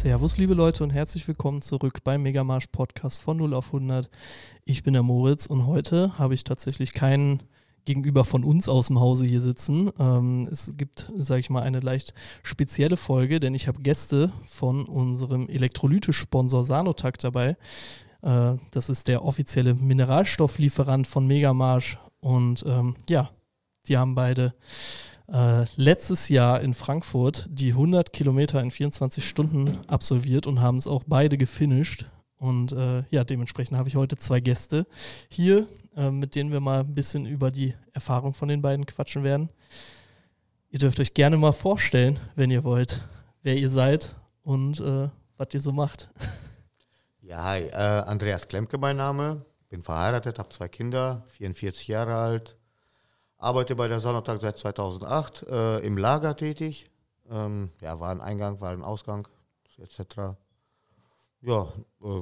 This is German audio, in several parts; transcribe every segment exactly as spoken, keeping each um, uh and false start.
Servus, liebe Leute, und herzlich willkommen zurück beim Megamarsch Podcast von null auf hundert. Ich bin der Moritz und heute habe ich tatsächlich keinen gegenüber von uns aus dem Hause hier sitzen. Ähm, es gibt, sage ich mal, eine leicht spezielle Folge, denn ich habe Gäste von unserem Elektrolyte-Sponsor Sanotac dabei. Äh, das ist der offizielle Mineralstofflieferant von Megamarsch und ähm, ja, die haben beide Äh, letztes Jahr in Frankfurt die hundert Kilometer in vierundzwanzig Stunden absolviert und haben es auch beide gefinisht. Und äh, ja, dementsprechend habe ich heute zwei Gäste hier, äh, mit denen wir mal ein bisschen über die Erfahrung von den beiden quatschen werden. Ihr dürft euch gerne mal vorstellen, wenn ihr wollt, wer ihr seid und äh, was ihr so macht. Ja, hi, äh, Andreas Klemke mein Name, bin verheiratet, habe zwei Kinder, vierundvierzig Jahre alt. Arbeite bei der Sanotac seit zweitausendacht, äh, im Lager tätig. Ähm, ja, war ein Eingang, war ein Ausgang, et cetera. Ja. Äh,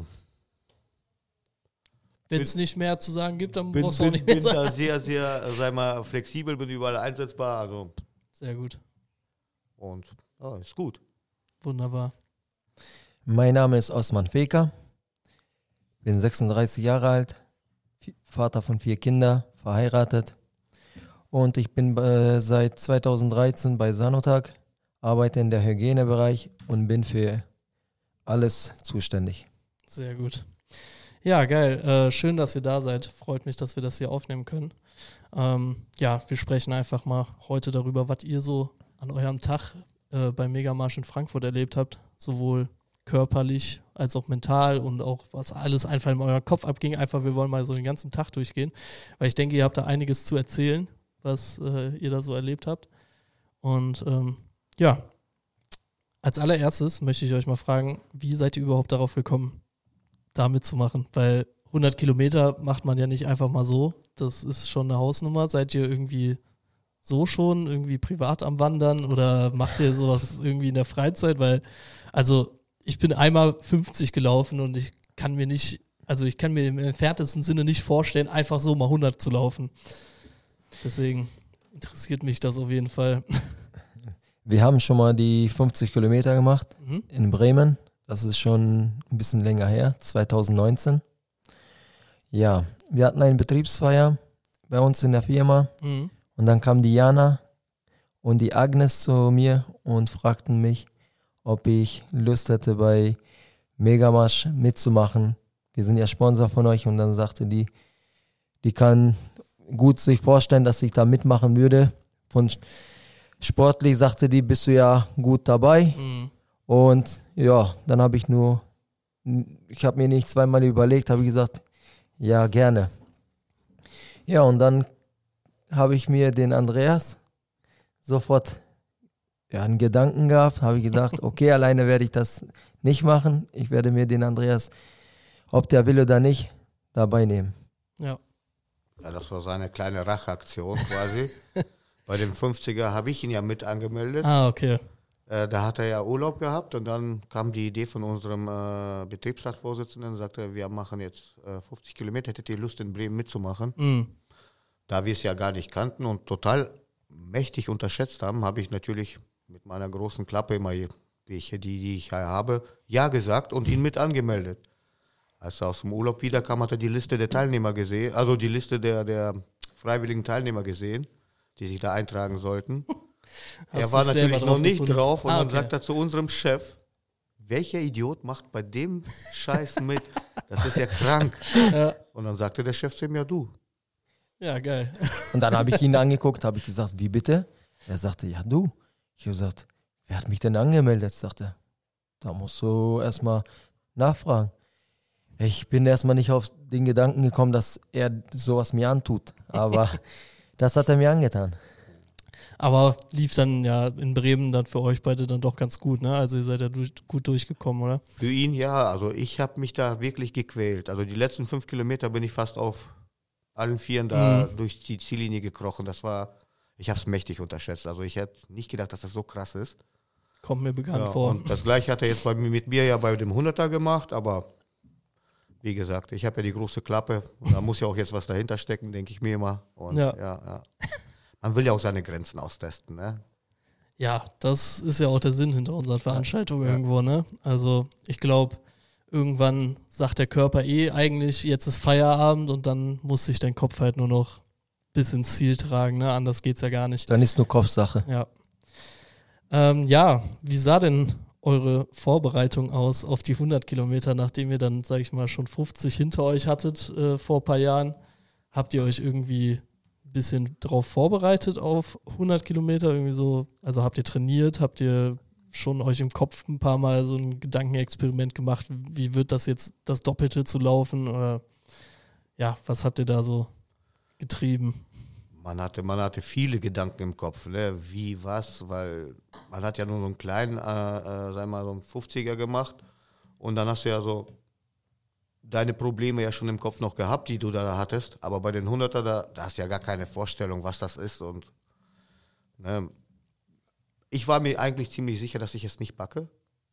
Wenn es nicht mehr zu sagen gibt, dann bin, brauchst du auch bin, nicht mehr bin sagen. da sehr, sehr, äh, sei mal, flexibel, bin überall einsetzbar. Also. Sehr gut. Und ja, ist gut. Wunderbar. Mein Name ist Osman Feker, bin sechsunddreißig Jahre alt, Vater von vier Kindern, verheiratet. Und ich bin äh, seit zweitausenddreizehn bei Sanotac, arbeite in der Hygienebereich und bin für alles zuständig. Sehr gut. Ja, geil. Äh, schön, dass ihr da seid. Freut mich, dass wir das hier aufnehmen können. Ähm, ja, wir sprechen einfach mal heute darüber, was ihr so an eurem Tag äh, beim Megamarsch in Frankfurt erlebt habt. Sowohl körperlich als auch mental und auch was alles einfach in eurem Kopf abging. Einfach, wir wollen mal so den ganzen Tag durchgehen, weil ich denke, ihr habt da einiges zu erzählen, was äh, ihr da so erlebt habt. Und ähm, ja, als allererstes möchte ich euch mal fragen, wie seid ihr überhaupt darauf gekommen, da mitzumachen? Weil hundert Kilometer macht man ja nicht einfach mal so. Das ist schon eine Hausnummer. Seid ihr irgendwie so schon irgendwie privat am Wandern oder macht ihr sowas irgendwie in der Freizeit? Weil, also ich bin einmal fünfzig gelaufen und ich kann mir nicht, also ich kann mir im entferntesten Sinne nicht vorstellen, einfach so mal hundert zu laufen. Deswegen interessiert mich das auf jeden Fall. Wir haben schon mal die fünfzig Kilometer gemacht Mhm. in Bremen. Das ist schon ein bisschen länger her, zweitausendneunzehn. Ja, wir hatten eine Betriebsfeier bei uns in der Firma. Mhm. Und dann kam die Jana und die Agnes zu mir und fragten mich, ob ich Lust hätte, bei Megamarsch mitzumachen. Wir sind ja Sponsor von euch. Und dann sagte die, die kann gut sich vorstellen, dass ich da mitmachen würde. Von sportlich sagte die, bist du ja gut dabei. Mhm. Und ja, dann habe ich nur, ich habe mir nicht zweimal überlegt, habe ich gesagt, ja, gerne. Ja, und dann habe ich mir den Andreas sofort ja, einen Gedanken gehabt, habe ich gedacht, okay, alleine werde ich das nicht machen. Ich werde mir den Andreas, ob der will oder nicht, dabei nehmen. Ja. Ja, das war seine kleine Racheaktion quasi. Bei dem fünfziger habe ich ihn ja mit angemeldet. Ah, okay. Äh, da hat er ja Urlaub gehabt und dann kam die Idee von unserem äh, Betriebsratsvorsitzenden und sagte, wir machen jetzt äh, fünfzig Kilometer, hättet ihr Lust in Bremen mitzumachen? Mhm. Da wir es ja gar nicht kannten und total mächtig unterschätzt haben, habe ich natürlich mit meiner großen Klappe immer, wie ich die, die ich habe, ja gesagt und ihn mit angemeldet. Als er aus dem Urlaub wiederkam, hat er die Liste der Teilnehmer gesehen, also die Liste der, der freiwilligen Teilnehmer gesehen, die sich da eintragen sollten. Er war natürlich noch nicht gefunden. drauf und ah, dann okay. sagt er zu unserem Chef, welcher Idiot macht bei dem Scheiß mit? Das ist ja krank. Ja. Und dann sagte der Chef zu ihm, ja du. Ja, geil. Und dann habe ich ihn angeguckt, habe ich gesagt, wie bitte? Er sagte, ja du. Ich habe gesagt, wer hat mich denn angemeldet? Sagte er, da musst du erstmal nachfragen. Ich bin erstmal nicht auf den Gedanken gekommen, dass er sowas mir antut. Aber das hat er mir angetan. Aber lief dann ja in Bremen dann für euch beide dann doch ganz gut, ne? Also ihr seid ja durch, gut durchgekommen, oder? Für ihn ja, also ich habe mich da wirklich gequält. Also die letzten fünf Kilometer bin ich fast auf allen Vieren da Mhm. durch die Ziellinie gekrochen. Das war, ich habe es mächtig unterschätzt. Also ich hätte nicht gedacht, dass das so krass ist. Kommt mir bekannt Ja, vor. und das gleiche hat er jetzt bei, mit mir ja bei dem hunderter gemacht, aber wie gesagt, ich habe ja die große Klappe und da muss ja auch jetzt was dahinter stecken, denke ich mir immer. Und Ja. ja, ja. Man will ja auch seine Grenzen austesten, ne? Ja, das ist ja auch der Sinn hinter unseren Veranstaltungen Ja. irgendwo, ne? Also ich glaube, irgendwann sagt der Körper eh eigentlich, jetzt ist Feierabend und dann muss sich dein Kopf halt nur noch bis ins Ziel tragen, ne? Anders geht's ja gar nicht. Dann ist nur Kopfsache. Ja. Ähm, ja, wie sah denn eure Vorbereitung aus auf die hundert Kilometer, nachdem ihr dann, sag ich mal, schon fünfzig hinter euch hattet äh, vor ein paar Jahren? Habt ihr euch irgendwie ein bisschen drauf vorbereitet auf hundert Kilometer? Irgendwie so, also habt ihr trainiert? Habt ihr schon euch im Kopf ein paar Mal so ein Gedankenexperiment gemacht? Wie wird das jetzt, das Doppelte zu laufen? Oder ja, was habt ihr da so getrieben? Man hatte, man hatte viele Gedanken im Kopf, ne? Wie, was, weil man hat ja nur so einen kleinen, äh, äh, sag mal, so einen fünfziger gemacht und dann hast du ja so deine Probleme ja schon im Kopf noch gehabt, die du da hattest, aber bei den hunderter, da, da hast du ja gar keine Vorstellung, was das ist und ne? Ich war mir eigentlich ziemlich sicher, dass ich es nicht packe,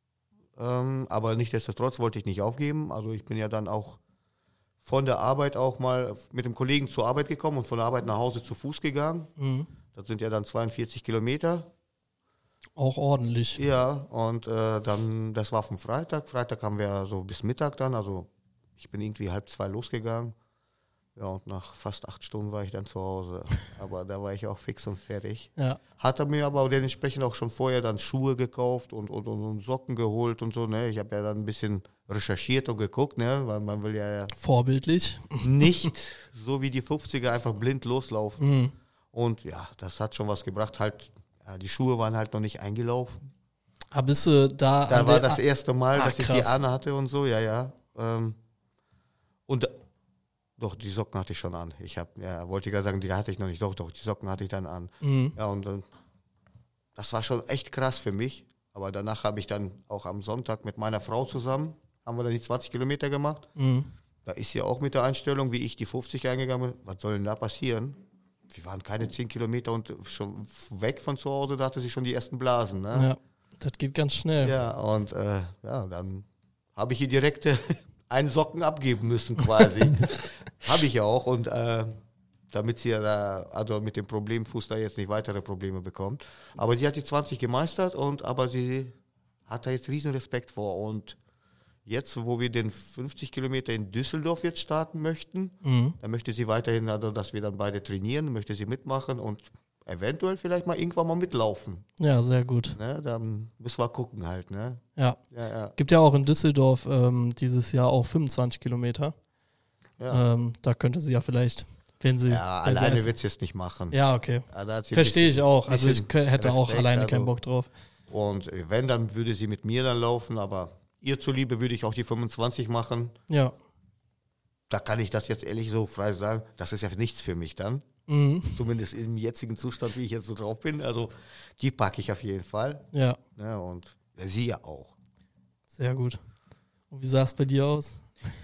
ähm, aber nichtsdestotrotz wollte ich nicht aufgeben, also ich bin ja dann auch von der Arbeit auch mal mit dem Kollegen zur Arbeit gekommen und von der Arbeit nach Hause zu Fuß gegangen. Mhm. Das sind ja dann zweiundvierzig Kilometer. Auch ordentlich. Ja, und äh, dann, das war vom Freitag. Freitag haben wir so bis Mittag dann, also ich bin irgendwie halb zwei losgegangen. Ja, und nach fast acht Stunden war ich dann zu Hause. Aber da war ich auch fix und fertig. Ja. Hatte mir aber dementsprechend auch schon vorher dann Schuhe gekauft und, und, und Socken geholt und so. Ne? Ich habe ja dann ein bisschen recherchiert und geguckt, ne? Weil man will ja Vorbildlich. nicht so wie die fünfziger einfach blind loslaufen. Mhm. Und ja, das hat schon was gebracht. Halt, ja, die Schuhe waren halt noch nicht eingelaufen. Aber bist du da... Da an war der- das erste Mal, Ah, dass ich krass. die an hatte und so, ja, ja. Ähm, und doch, die Socken hatte ich schon an. Ich habe, ja, wollte ich gerade sagen, die hatte ich noch nicht. Doch, doch, die Socken hatte ich dann an. Mhm. Ja, und dann, das war schon echt krass für mich. Aber danach habe ich dann auch am Sonntag mit meiner Frau zusammen, haben wir dann die zwanzig Kilometer gemacht. Mhm. Da ist sie auch mit der Einstellung, wie ich die fünfzig eingegangen bin. Was soll denn da passieren? Wir waren keine zehn Kilometer und schon weg von zu Hause, da hatte sie schon die ersten Blasen. Ne? Ja, das geht ganz schnell. Ja, und äh, ja, dann habe ich ihr direkt äh, einen Socken abgeben müssen quasi. Habe ich ja auch und äh, damit sie ja da, also mit dem Problemfuß da jetzt nicht weitere Probleme bekommt. Aber die hat die zwanzig gemeistert und aber sie hat da jetzt riesen Respekt vor und jetzt, wo wir den fünfzig Kilometer in Düsseldorf jetzt starten möchten, Mhm. da möchte sie weiterhin, also, dass wir dann beide trainieren, möchte sie mitmachen und eventuell vielleicht mal irgendwann mal mitlaufen. Ja, sehr gut. Ne? Dann müssen wir gucken halt. Ne? Ja. Ja, ja. Gibt ja auch in Düsseldorf ähm, dieses Jahr auch fünfundzwanzig Kilometer. Ja, Ähm, da könnte sie ja vielleicht, wenn sie... ja wenn sie alleine jetzt- wird sie es nicht machen. Ja, okay. Ja, da hat sie ein Verstehe ich bisschen- auch. Also ich bisschen kö- hätte auch Respekt, alleine also. keinen Bock drauf. Und wenn, dann würde sie mit mir dann laufen, aber ihr zuliebe würde ich auch die fünfundzwanzig machen. Ja. Da kann ich das jetzt ehrlich so frei sagen, das ist ja nichts für mich dann. Mhm. Zumindest im jetzigen Zustand, wie ich jetzt so drauf bin. Also die packe ich auf jeden Fall. Ja, Ne? Und sie ja auch. sehr gut. Und wie sah es bei dir aus?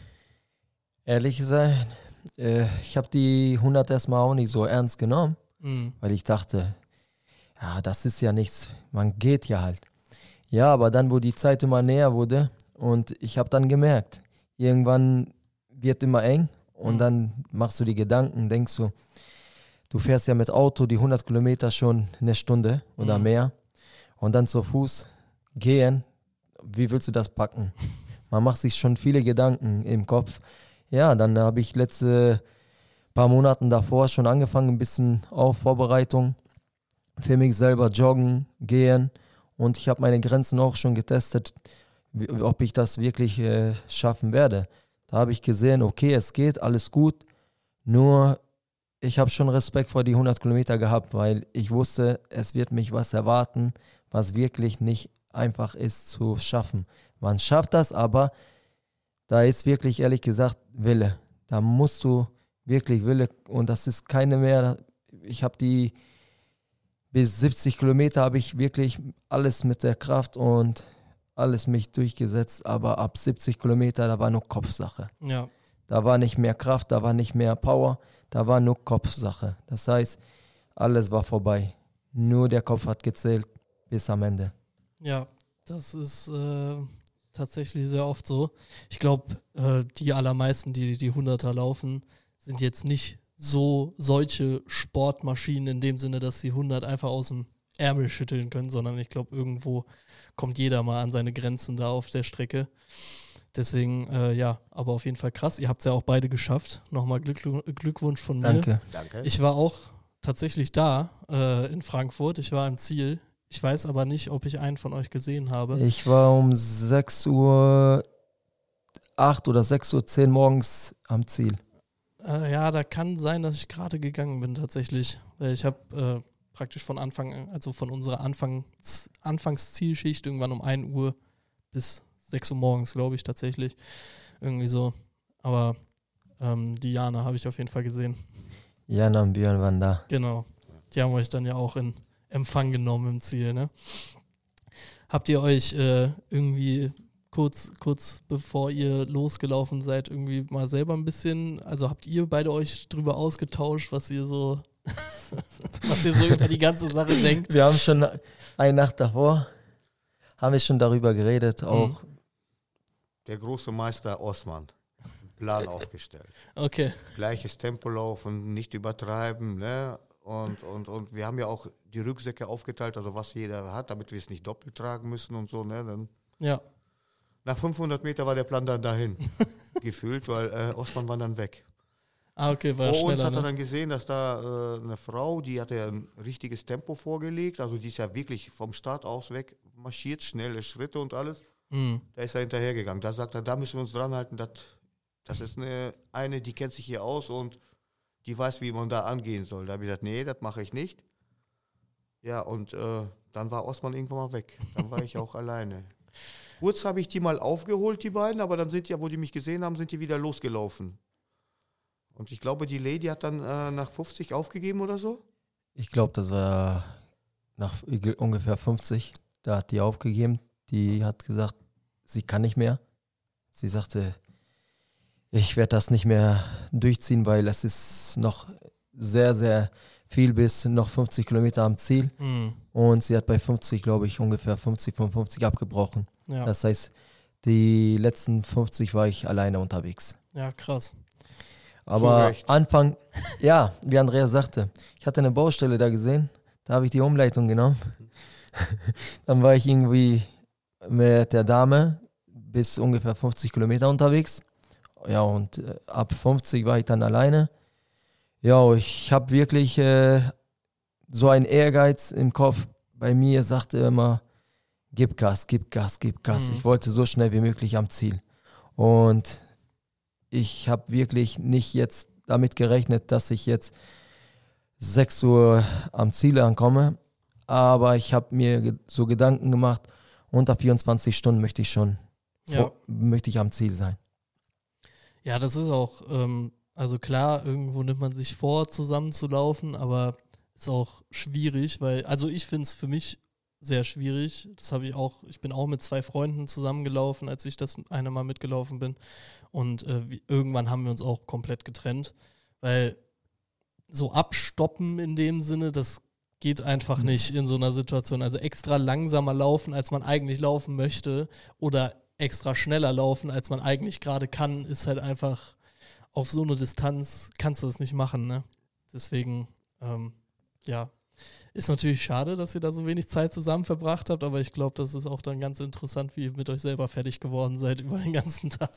Ehrlich gesagt, äh, ich habe die hundert erstmal auch nicht so ernst genommen, Mhm. weil ich dachte, ja, das ist ja nichts, man geht ja halt. Ja, aber dann, wo die Zeit immer näher wurde und ich habe dann gemerkt, irgendwann wird immer eng und Mhm. dann machst du die Gedanken, denkst du, du fährst ja mit Auto die hundert Kilometer schon eine Stunde oder Mhm. mehr und dann zu Fuß gehen, wie willst du das packen? Man macht sich schon viele Gedanken im Kopf. Ja, dann habe ich letzte paar Monaten davor schon angefangen, ein bisschen auf Vorbereitung für mich selber joggen, gehen und ich habe meine Grenzen auch schon getestet, wie- ob ich das wirklich äh, schaffen werde. Da habe ich gesehen, okay, es geht, alles gut, nur ich habe schon Respekt vor die hundert Kilometer gehabt, weil ich wusste, es wird mich was erwarten, was wirklich nicht einfach ist zu schaffen. Man schafft das, aber da ist wirklich, ehrlich gesagt, Wille. Da musst du wirklich Wille und das ist keine mehr. Ich habe die bis siebzig Kilometer habe ich wirklich alles mit der Kraft und alles mich durchgesetzt, aber ab siebzig Kilometer, da war nur Kopfsache. Ja. Da war nicht mehr Kraft, da war nicht mehr Power, da war nur Kopfsache. Das heißt, alles war vorbei. Nur der Kopf hat gezählt bis am Ende. Ja, das ist äh, tatsächlich sehr oft so. Ich glaube, äh, die allermeisten, die die Hunderter laufen, sind jetzt nicht so solche Sportmaschinen in dem Sinne, dass sie hundert einfach aus dem Ärmel schütteln können, sondern ich glaube, irgendwo kommt jeder mal an seine Grenzen da auf der Strecke. Deswegen, äh, ja, aber auf jeden Fall krass. Ihr habt es ja auch beide geschafft. Nochmal Glück, Glückwunsch von mir. Danke. Danke. Ich war auch tatsächlich da äh, in Frankfurt. Ich war im Ziel. Ich weiß aber nicht, ob ich einen von euch gesehen habe. Ich war um sechs Uhr acht oder sechs Uhr zehn morgens am Ziel. Äh, ja, da kann sein, dass ich gerade gegangen bin tatsächlich. Weil ich habe äh, praktisch von Anfang an, also von unserer Anfangs, Anfangszielschicht irgendwann um ein Uhr bis sechs Uhr morgens, glaube ich, tatsächlich. Irgendwie so. Aber ähm, die Jana habe ich auf jeden Fall gesehen. Jana und Björn waren da. Genau. Die haben euch dann ja auch in Empfang genommen im Ziel, ne? Habt ihr euch äh, irgendwie kurz, kurz bevor ihr losgelaufen seid, irgendwie mal selber ein bisschen, also habt ihr beide euch drüber ausgetauscht, was ihr so, was ihr so über die ganze Sache denkt? Wir haben schon eine Nacht davor, haben wir schon darüber geredet, auch. Mhm. Der große Meister Osman. Plan aufgestellt. Okay. Gleiches Tempo laufen, nicht übertreiben, ne? Und, und, und wir haben ja auch die Rucksäcke aufgeteilt, also was jeder hat, damit wir es nicht doppelt tragen müssen und so, ne? Dann Ja. nach fünfhundert Meter war der Plan dann dahin, gefühlt, weil äh, Osman war dann weg. Ah, okay, war Vor uns schneller, hat er ne? dann gesehen, dass da äh, eine Frau, die hatte ja ein richtiges Tempo vorgelegt, also die ist ja wirklich vom Start aus weg marschiert, schnelle Schritte und alles. Mhm. Da ist er hinterhergegangen. Da sagt er, da müssen wir uns dran halten, das, das ist eine, eine, die kennt sich hier aus und die weiß, wie man da angehen soll. Da habe ich gesagt, nee, das mache ich nicht. Ja, und äh, dann war Osman irgendwann mal weg. Dann war ich auch alleine. Kurz habe ich die mal aufgeholt, die beiden, aber dann sind die, wo die mich gesehen haben, sind die wieder losgelaufen. Und ich glaube, die Lady hat dann äh, nach fünfzig aufgegeben oder so. Ich glaube, das war nach ungefähr fünfzig. Da hat die aufgegeben. Die hat gesagt, sie kann nicht mehr. Sie sagte, ich werde das nicht mehr durchziehen, weil es ist noch sehr, sehr viel bis noch fünfzig Kilometer am Ziel. Mhm. Und sie hat bei fünfzig, glaube ich, ungefähr fünfzig, fünfundfünfzig abgebrochen. Ja. Das heißt, die letzten fünfzig war ich alleine unterwegs. Ja, krass. Aber Recht. Anfang, ja, wie Andreas sagte, ich hatte eine Baustelle da gesehen, da habe ich die Umleitung genommen. Dann war ich irgendwie mit der Dame bis ungefähr fünfzig Kilometer unterwegs. Ja, und äh, ab fünfzig war ich dann alleine. Ja, ich habe wirklich äh, so einen Ehrgeiz im Kopf. Bei mir sagte immer, gib Gas, gib Gas, gib Gas. Mhm. Ich wollte so schnell wie möglich am Ziel. Und ich habe wirklich nicht jetzt damit gerechnet, dass ich jetzt sechs Uhr am Ziel ankomme. Aber ich habe mir ge- so Gedanken gemacht, unter vierundzwanzig Stunden möchte ich schon, Ja. vor, möchte ich am Ziel sein. Ja, das ist auch, ähm, also klar, irgendwo nimmt man sich vor, zusammenzulaufen, aber ist auch schwierig, weil, also ich finde es für mich sehr schwierig. Das habe ich auch, ich bin auch mit zwei Freunden zusammengelaufen, als ich das eine Mal mitgelaufen bin. Und äh, wie, irgendwann haben wir uns auch komplett getrennt, weil so abstoppen in dem Sinne, das geht einfach nicht in so einer Situation. Also extra langsamer laufen, als man eigentlich laufen möchte, oder extra schneller laufen, als man eigentlich gerade kann, ist halt einfach auf so eine Distanz, kannst du das nicht machen, ne? Deswegen, ähm, ja, ist natürlich schade, dass ihr da so wenig Zeit zusammen verbracht habt, aber ich glaube, das ist auch dann ganz interessant, wie ihr mit euch selber fertig geworden seid über den ganzen Tag.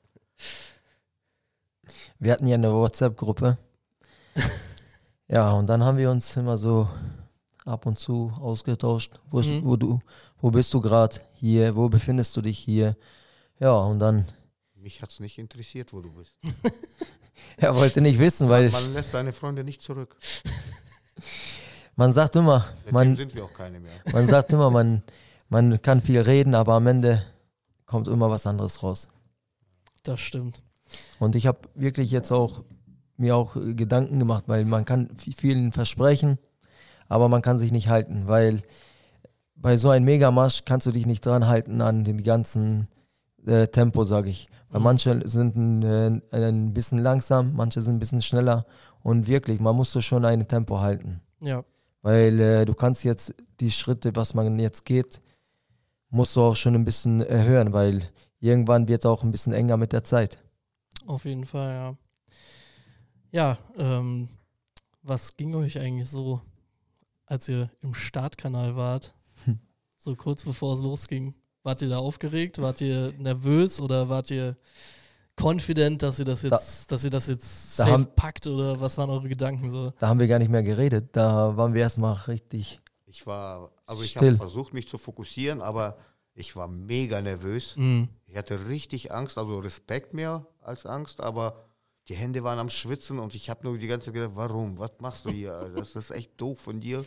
Wir hatten ja eine WhatsApp-Gruppe. Ja, und dann haben wir uns immer so ab und zu ausgetauscht. Wo, ist, Mhm. wo, du, wo bist du gerade? Hier. Wo befindest du dich hier? Ja, und dann, Mich hat es nicht interessiert, wo du bist. er wollte nicht wissen, weil Man lässt seine Freunde nicht zurück. man sagt immer, Seitdem man, sind wir auch keine mehr. man sagt immer, man, man kann viel reden, aber am Ende kommt immer was anderes raus. Das stimmt. Und ich habe wirklich jetzt auch mir auch äh, Gedanken gemacht, weil man kann vi- vielen versprechen, aber man kann sich nicht halten, weil bei so einem Megamarsch kannst du dich nicht dran halten an den ganzen äh, Tempo, sage ich. Weil Mhm. manche sind ein, äh, ein bisschen langsam, manche sind ein bisschen schneller und wirklich, man muss so schon ein Tempo halten. Ja, Weil äh, du kannst jetzt die Schritte, was man jetzt geht, musst du auch schon ein bisschen erhöhen, weil irgendwann wird es auch ein bisschen enger mit der Zeit. auf jeden Fall, ja. Ja, ähm, was ging euch eigentlich so als ihr im Startkanal wart, so kurz bevor es losging. Wart ihr da aufgeregt? Wart ihr nervös oder wart ihr confident, dass ihr das jetzt, da, dass ihr das jetzt da safe haben, packt oder was waren eure Gedanken so? Da haben wir gar nicht mehr geredet. Da waren wir erstmal richtig. Ich war, also ich still. habe versucht, mich zu fokussieren, aber ich war mega nervös. Mhm. Ich hatte richtig Angst, also Respekt mehr als Angst, aber die Hände waren am Schwitzen und ich habe nur die ganze Zeit gedacht, warum? Was machst du hier? Das ist echt doof von dir.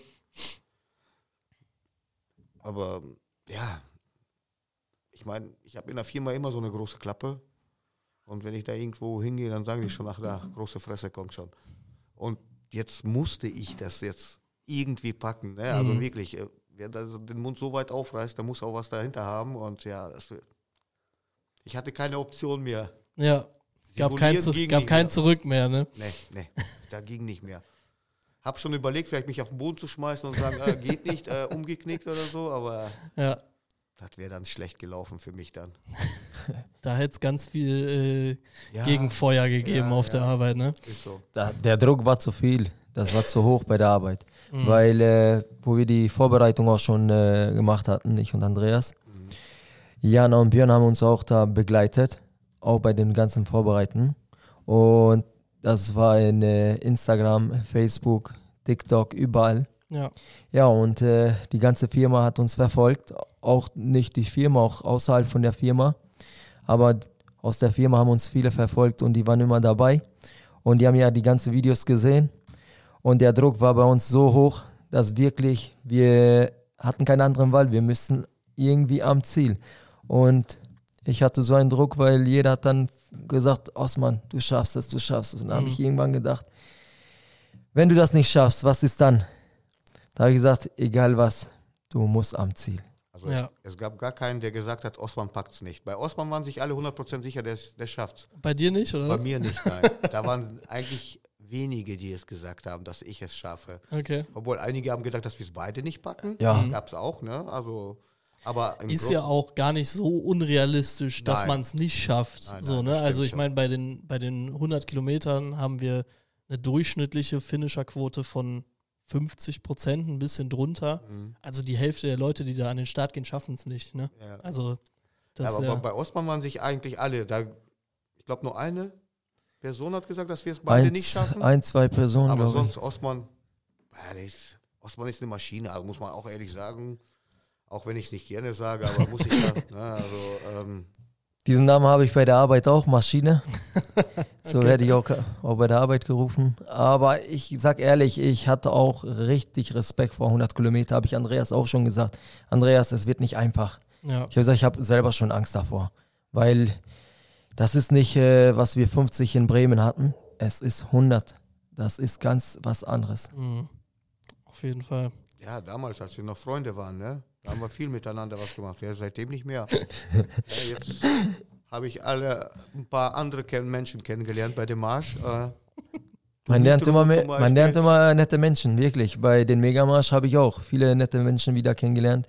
Aber ja, ich meine, ich habe in der Firma immer so eine große Klappe und wenn ich da irgendwo hingehe, dann sagen die schon, ach da, große Fresse kommt schon. Und jetzt musste ich das jetzt irgendwie packen, ne? Also Mhm. wirklich, wer da den Mund so weit aufreißt, da muss auch was dahinter haben und ja, das, ich hatte keine Option mehr. Ja, gab kein, Simulieren zu, ging gab nicht kein mehr. Zurück mehr, ne? Nee, nee, da ging nicht mehr. Hab schon überlegt, vielleicht mich auf den Boden zu schmeißen und sagen, äh, geht nicht, äh, umgeknickt oder so, aber Ja, das wäre dann schlecht gelaufen für mich dann. da hätte es ganz viel äh, Ja, Gegenfeuer gegeben ja, auf ja. der Arbeit, ne? ist so. Da, der Druck war zu viel. Das war zu hoch bei der Arbeit. Mhm. Weil, äh, wo wir die Vorbereitung auch schon äh, gemacht hatten, ich und Andreas, Mhm. Jana und Björn haben uns auch da begleitet, auch bei den ganzen Vorbereiten. Und das war in äh, Instagram, Facebook, TikTok, überall. Ja, Ja, und äh, die ganze Firma hat uns verfolgt. Auch nicht die Firma, auch außerhalb von der Firma. Aber aus der Firma haben uns viele verfolgt und die waren immer dabei. Und die haben ja die ganzen Videos gesehen. Und der Druck war bei uns so hoch, dass wirklich wir hatten keinen anderen Wahl. Wir müssten irgendwie am Ziel. Und ich hatte so einen Druck, weil jeder hat dann gesagt, Osman, du schaffst es, du schaffst es. Und dann Mhm. habe ich irgendwann gedacht, wenn du das nicht schaffst, was ist dann? Da habe ich gesagt, egal was, du musst am Ziel. Also Ja. es, es gab gar keinen, der gesagt hat, Osman packt es nicht. Bei Osman waren sich alle hundert Prozent sicher, der, der schafft es. bei dir nicht, oder Bei was? mir nicht, nein. Da waren eigentlich wenige, die es gesagt haben, dass ich es schaffe. Okay. Obwohl einige haben gedacht, dass wir es beide nicht packen. Ja. Gab es auch, ne? Also, aber im Ist Großen- ja auch gar nicht so unrealistisch, dass Nein. man es nicht schafft. Nein, so, nein, ne? das Also stimmt ich schon. meine, bei den, bei den hundert Kilometern haben wir eine durchschnittliche Finisher-Quote von fünfzig Prozent, ein bisschen drunter. Mhm. Also die Hälfte der Leute, die da an den Start gehen, schaffen es nicht. Ne? Ja. Also das Ja, aber ja, bei, bei Osman waren sich eigentlich alle. Da, ich glaube, nur eine Person hat gesagt, dass wir es beide Ein, nicht schaffen. ein, zwei Personen, aber glaube ich. sonst, Osman, ja, der ist, Osman ist eine Maschine, also muss man auch ehrlich sagen. Auch wenn ich es nicht gerne sage, aber muss ich ja. Ne, also, ähm, Diesen Namen habe ich bei der Arbeit auch, Maschine. So Okay. werde ich auch, auch bei der Arbeit gerufen. Aber ich sag ehrlich, ich hatte auch richtig Respekt vor hundert Kilometer, habe ich Andreas auch schon gesagt. Andreas, es wird nicht einfach. ja. Ich habe gesagt, ich habe selber schon Angst davor. Weil das ist nicht, äh, was wir fünfzig in Bremen hatten. Es ist hundert. Das ist ganz was anderes. Mhm. Auf jeden Fall. ja, damals, als wir noch Freunde waren, ne, da haben wir viel miteinander was gemacht. Ja, seitdem nicht mehr. Ja, jetzt habe ich alle ein paar andere kenn Menschen kennengelernt bei dem Marsch. Äh, Man lernt, immer, zum mehr, man Beispiel. lernt immer nette Menschen, wirklich. Bei den Megamarsch habe ich auch viele nette Menschen wieder kennengelernt.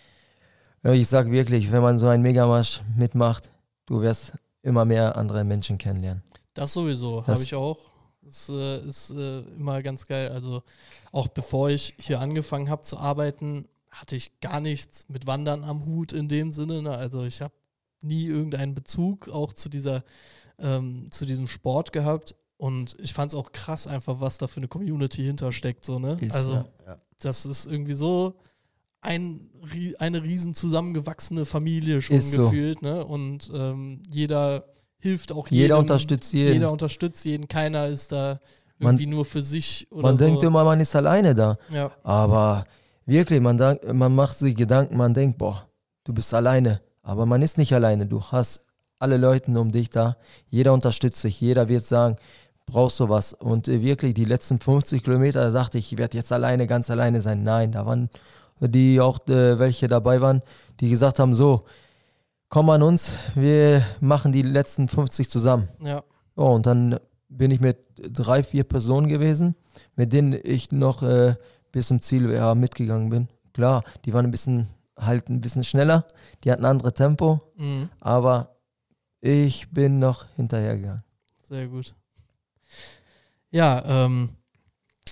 Ja, ich sage wirklich, wenn man so einen Megamarsch mitmacht, du wirst immer mehr andere Menschen kennenlernen. Das sowieso, Das- habe ich auch. Das äh, ist äh, immer ganz geil. Also auch bevor ich hier angefangen habe zu arbeiten, hatte ich gar nichts mit Wandern am Hut in dem Sinne. Ne? Also ich habe nie irgendeinen Bezug auch zu dieser, ähm, zu diesem Sport gehabt. Und ich fand es auch krass einfach, was da für eine Community hintersteckt. So, ne? Ist, Also ja. Ja. das ist irgendwie so ein, rie- eine riesen zusammengewachsene Familie schon Ist so. gefühlt. Ne? Und ähm, jeder hilft auch Jeder jedem. unterstützt jeden. Jeder unterstützt jeden, keiner ist da Man- irgendwie nur für sich oder Man so. denkt immer, man ist alleine da. ja, Aber wirklich, man, dank- man macht sich Gedanken, man denkt, boah, du bist alleine. Aber man ist nicht alleine. Du hast alle Leute um dich da. Jeder unterstützt dich. Jeder wird sagen, brauchst du was. Und äh, wirklich, die letzten fünfzig Kilometer, da dachte ich, ich werde jetzt alleine, ganz alleine sein. Nein, da waren die auch, äh, welche dabei waren, die gesagt haben, so, komm an uns, wir machen die letzten fünfzig zusammen. ja, Ja, und dann bin ich mit drei, vier Personen gewesen, mit denen ich noch äh, bis zum Ziel ja, mitgegangen bin. Klar, die waren ein bisschen halt ein bisschen schneller, die hatten ein anderes Tempo, mhm. aber ich bin noch hinterhergegangen. Sehr gut. Ja, ähm,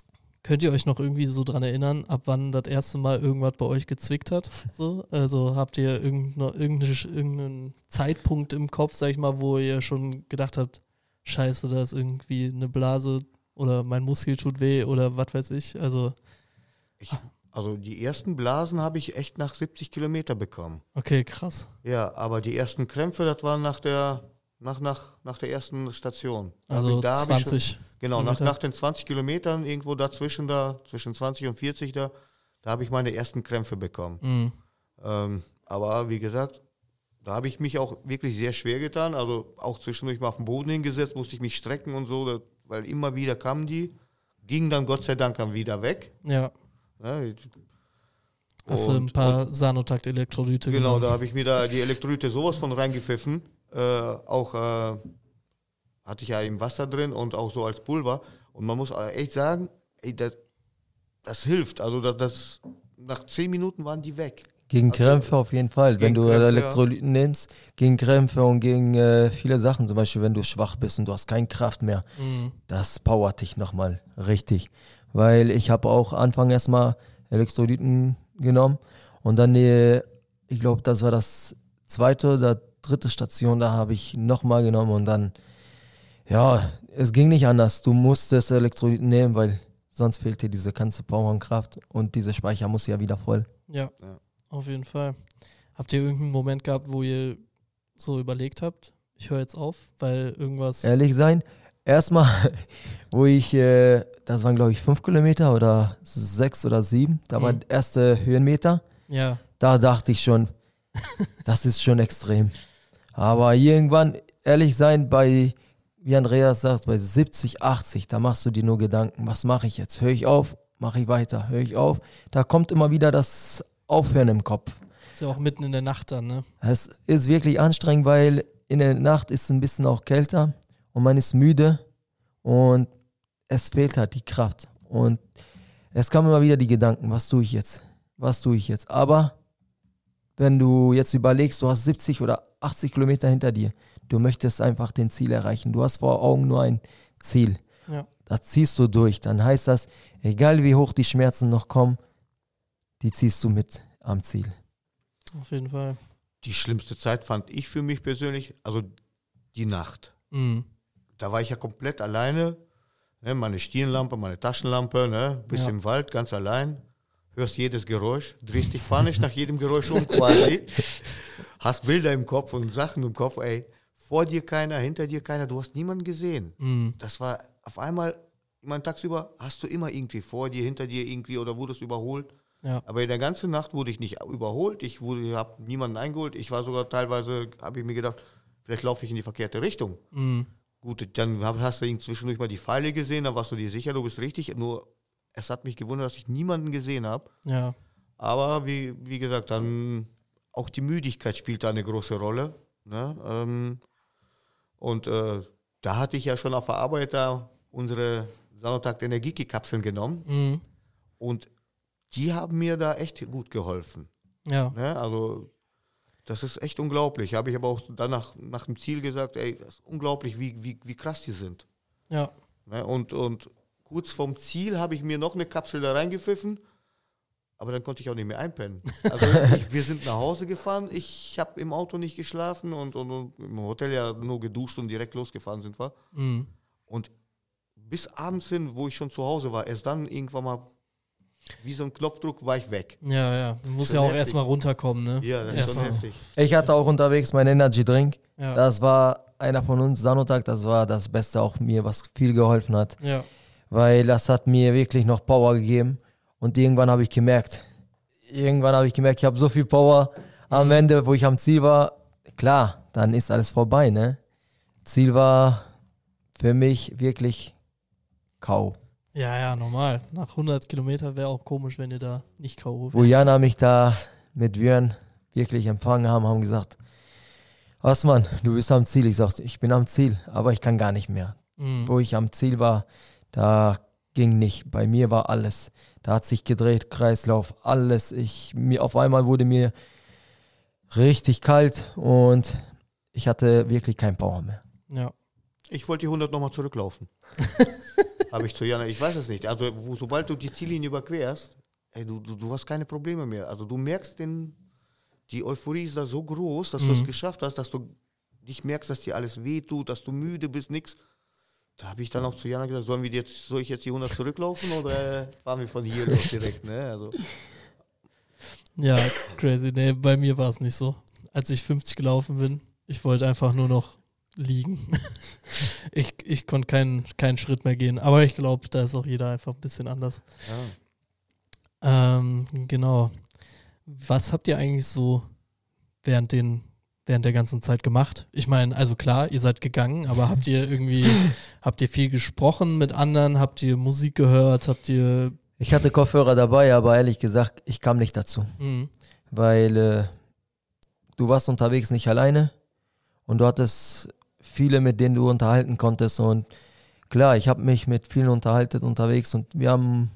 Könnt ihr euch noch irgendwie so dran erinnern, ab wann das erste Mal irgendwas bei euch gezwickt hat? So? Also habt ihr irgendeine, irgendeine, irgendeinen Zeitpunkt im Kopf, sag ich mal, wo ihr schon gedacht habt, scheiße, da ist irgendwie eine Blase oder mein Muskel tut weh oder was weiß ich. Also, Ich, also die ersten Blasen habe ich echt nach siebzig Kilometer bekommen. okay, krass. Ja, aber die ersten Krämpfe, das waren nach der, nach, nach, nach der ersten Station. Da hab Also ich- da hab ich schon- zwanzig. Genau, nach, Kilometer. nach den zwanzig Kilometern, irgendwo dazwischen da, zwischen zwanzig und vierzig da, da habe ich meine ersten Krämpfe bekommen. Mhm. Ähm, aber wie gesagt, da habe ich mich auch wirklich sehr schwer getan. Also auch zwischendurch mal auf den Boden hingesetzt, musste ich mich strecken und so, da, weil immer wieder kamen die, gingen dann Gott sei Dank dann wieder weg. Ja, Ne? hast du ein Und- paar Sanotakt-Elektrolyte Genau, genommen. da habe ich mir da die Elektrolyte sowas von reingepfiffen. Äh, auch äh, hatte ich ja im Wasser drin und auch so als Pulver. Und man muss echt sagen, ey, das, das hilft. Also das, das, nach zehn Minuten waren die weg. Gegen Also, Krämpfe auf jeden Fall. Wenn gegen du Krämpfe, Elektrolyten nimmst, gegen Krämpfe und gegen äh, viele Sachen, zum Beispiel wenn du schwach bist und du hast keine Kraft mehr, Mhm. das powert dich nochmal richtig. Weil ich habe auch Anfang erstmal Elektrolyten genommen und dann, äh, ich glaube, das war das zweite oder dritte Station, da habe ich nochmal genommen und dann, ja, es ging nicht anders. Du musstest Elektrolyten nehmen, weil sonst fehlt dir diese ganze Power und Kraft und diese Speicher muss ja wieder voll. Ja, Ja. auf jeden Fall. Habt ihr irgendeinen Moment gehabt, wo ihr so überlegt habt, ich höre jetzt auf, weil irgendwas... Ehrlich sein, erstmal, wo ich, äh, das waren glaube ich fünf Kilometer oder sechs oder sieben, da war Mhm. der erste Höhenmeter, Ja, da dachte ich schon, das ist schon extrem. Aber irgendwann, ehrlich sein, bei, wie Andreas sagt, bei siebzig, achtzig, da machst du dir nur Gedanken, was mache ich jetzt? Höre ich auf? Mache ich weiter? Höre ich auf? Da kommt immer wieder das Aufhören im Kopf. ist ja auch mitten in der Nacht dann, ne? Es ist wirklich anstrengend, weil in der Nacht ist es ein bisschen auch kälter und man ist müde und es fehlt halt die Kraft. Und es kamen immer wieder die Gedanken, was tue ich jetzt? Was tue ich jetzt? Aber wenn du jetzt überlegst, du hast siebzig oder achtzig Kilometer hinter dir, du möchtest einfach den Ziel erreichen. Du hast vor Augen nur ein Ziel. Ja. Das ziehst du durch. Dann heißt das, egal wie hoch die Schmerzen noch kommen, die ziehst du mit am Ziel. Auf jeden Fall. Die schlimmste Zeit fand ich für mich persönlich, also die Nacht. Mhm. Da war ich ja komplett alleine. Ne, meine Stirnlampe, meine Taschenlampe, ne, bis Ja. im Wald, ganz allein. Hörst jedes Geräusch, drehst dich panisch nach jedem Geräusch um quasi. Hast Bilder im Kopf und Sachen im Kopf, ey. Vor dir keiner, hinter dir keiner, du hast niemanden gesehen. Mhm. Das war auf einmal, ich meine, tagsüber hast du immer irgendwie vor dir, hinter dir irgendwie oder wurdest überholt. Ja. Aber in der ganzen Nacht wurde ich nicht überholt, ich wurde, habe niemanden eingeholt. Ich war sogar teilweise, habe ich mir gedacht, vielleicht laufe ich in die verkehrte Richtung. Mhm. Gut, dann hab- hast du zwischendurch mal die Pfeile gesehen, dann warst du dir sicher, du bist richtig. Nur es hat mich gewundert, dass ich niemanden gesehen habe. Ja. Aber wie, wie gesagt, dann auch die Müdigkeit spielt da eine große Rolle. Ne? Ähm, und äh, da hatte ich ja schon auf der Arbeit da unsere Sanotakt Energiekapseln genommen. Mhm. Und die haben mir da echt gut geholfen. Ja. Ne? Also das ist echt unglaublich. Habe ich aber auch danach nach dem Ziel gesagt, ey, das ist unglaublich, wie, wie, wie krass die sind. Ja. Ne? Und, und kurz vorm Ziel habe ich mir noch eine Kapsel da reingepfiffen, aber dann konnte ich auch nicht mehr einpennen. Also ich, wir sind nach Hause gefahren, ich habe im Auto nicht geschlafen und, und, und im Hotel ja nur geduscht und direkt losgefahren sind wir. Mhm. Und bis abends hin, wo ich schon zu Hause war, erst dann irgendwann mal wie so ein Knopfdruck war ich weg. Ja, ja. Du musst Schon ja auch heftig. erstmal runterkommen, ne? Ja, das ist Erstmal. schon heftig. Ich hatte auch unterwegs meinen Energy Drink. Ja. Das war einer von uns, Sanotakt, das war das Beste auch mir, was viel geholfen hat. Ja. Weil das hat mir wirklich noch Power gegeben. Und irgendwann habe ich gemerkt, irgendwann habe ich gemerkt, ich habe so viel Power am Ende, wo ich am Ziel war. Klar, dann ist alles vorbei, ne? Ziel war für mich wirklich K O. Ja, ja, normal. Nach hundert Kilometern wäre auch komisch, wenn ihr da nicht K O Wo Jana mich da mit Björn wirklich empfangen haben, haben gesagt, Osman, du bist am Ziel. Ich sag, ich bin am Ziel, aber ich kann gar nicht mehr. Mhm. Wo ich am Ziel war, da ging nicht. Bei mir war alles. Da hat sich gedreht, Kreislauf, alles. Ich, mir, auf einmal wurde mir richtig kalt und ich hatte wirklich kein Power mehr. Ja. Ich wollte die hundert nochmal zurücklaufen. Habe ich zu Jana, ich weiß es nicht. Also wo, sobald du die Ziellinie überquerst, ey, du, du, du hast keine Probleme mehr. Also du merkst, den, die Euphorie ist da so groß, dass mhm. du es geschafft hast, dass du nicht merkst, dass dir alles wehtut, dass du müde bist, nix. Da habe ich dann auch zu Jana gesagt, sollen wir jetzt, soll ich jetzt die hundert zurücklaufen oder fahren wir von hier los direkt? Ne? Also. Ja, crazy. Nee, bei mir war es nicht so. Als ich fünfzig gelaufen bin, ich wollte einfach nur noch liegen. ich ich konnte keinen, keinen Schritt mehr gehen. Aber ich glaube, da ist auch jeder einfach ein bisschen anders. Ja. Ähm, genau. Was habt ihr eigentlich so während den während der ganzen Zeit gemacht? Ich meine, also klar, ihr seid gegangen, aber habt ihr irgendwie, habt ihr viel gesprochen mit anderen? Habt ihr Musik gehört? Habt ihr... Ich hatte Kopfhörer dabei, aber ehrlich gesagt, ich kam nicht dazu. Mhm. Weil äh, du warst unterwegs nicht alleine und du hattest viele, mit denen du unterhalten konntest. Und klar, ich habe mich mit vielen unterhalten unterwegs und wir haben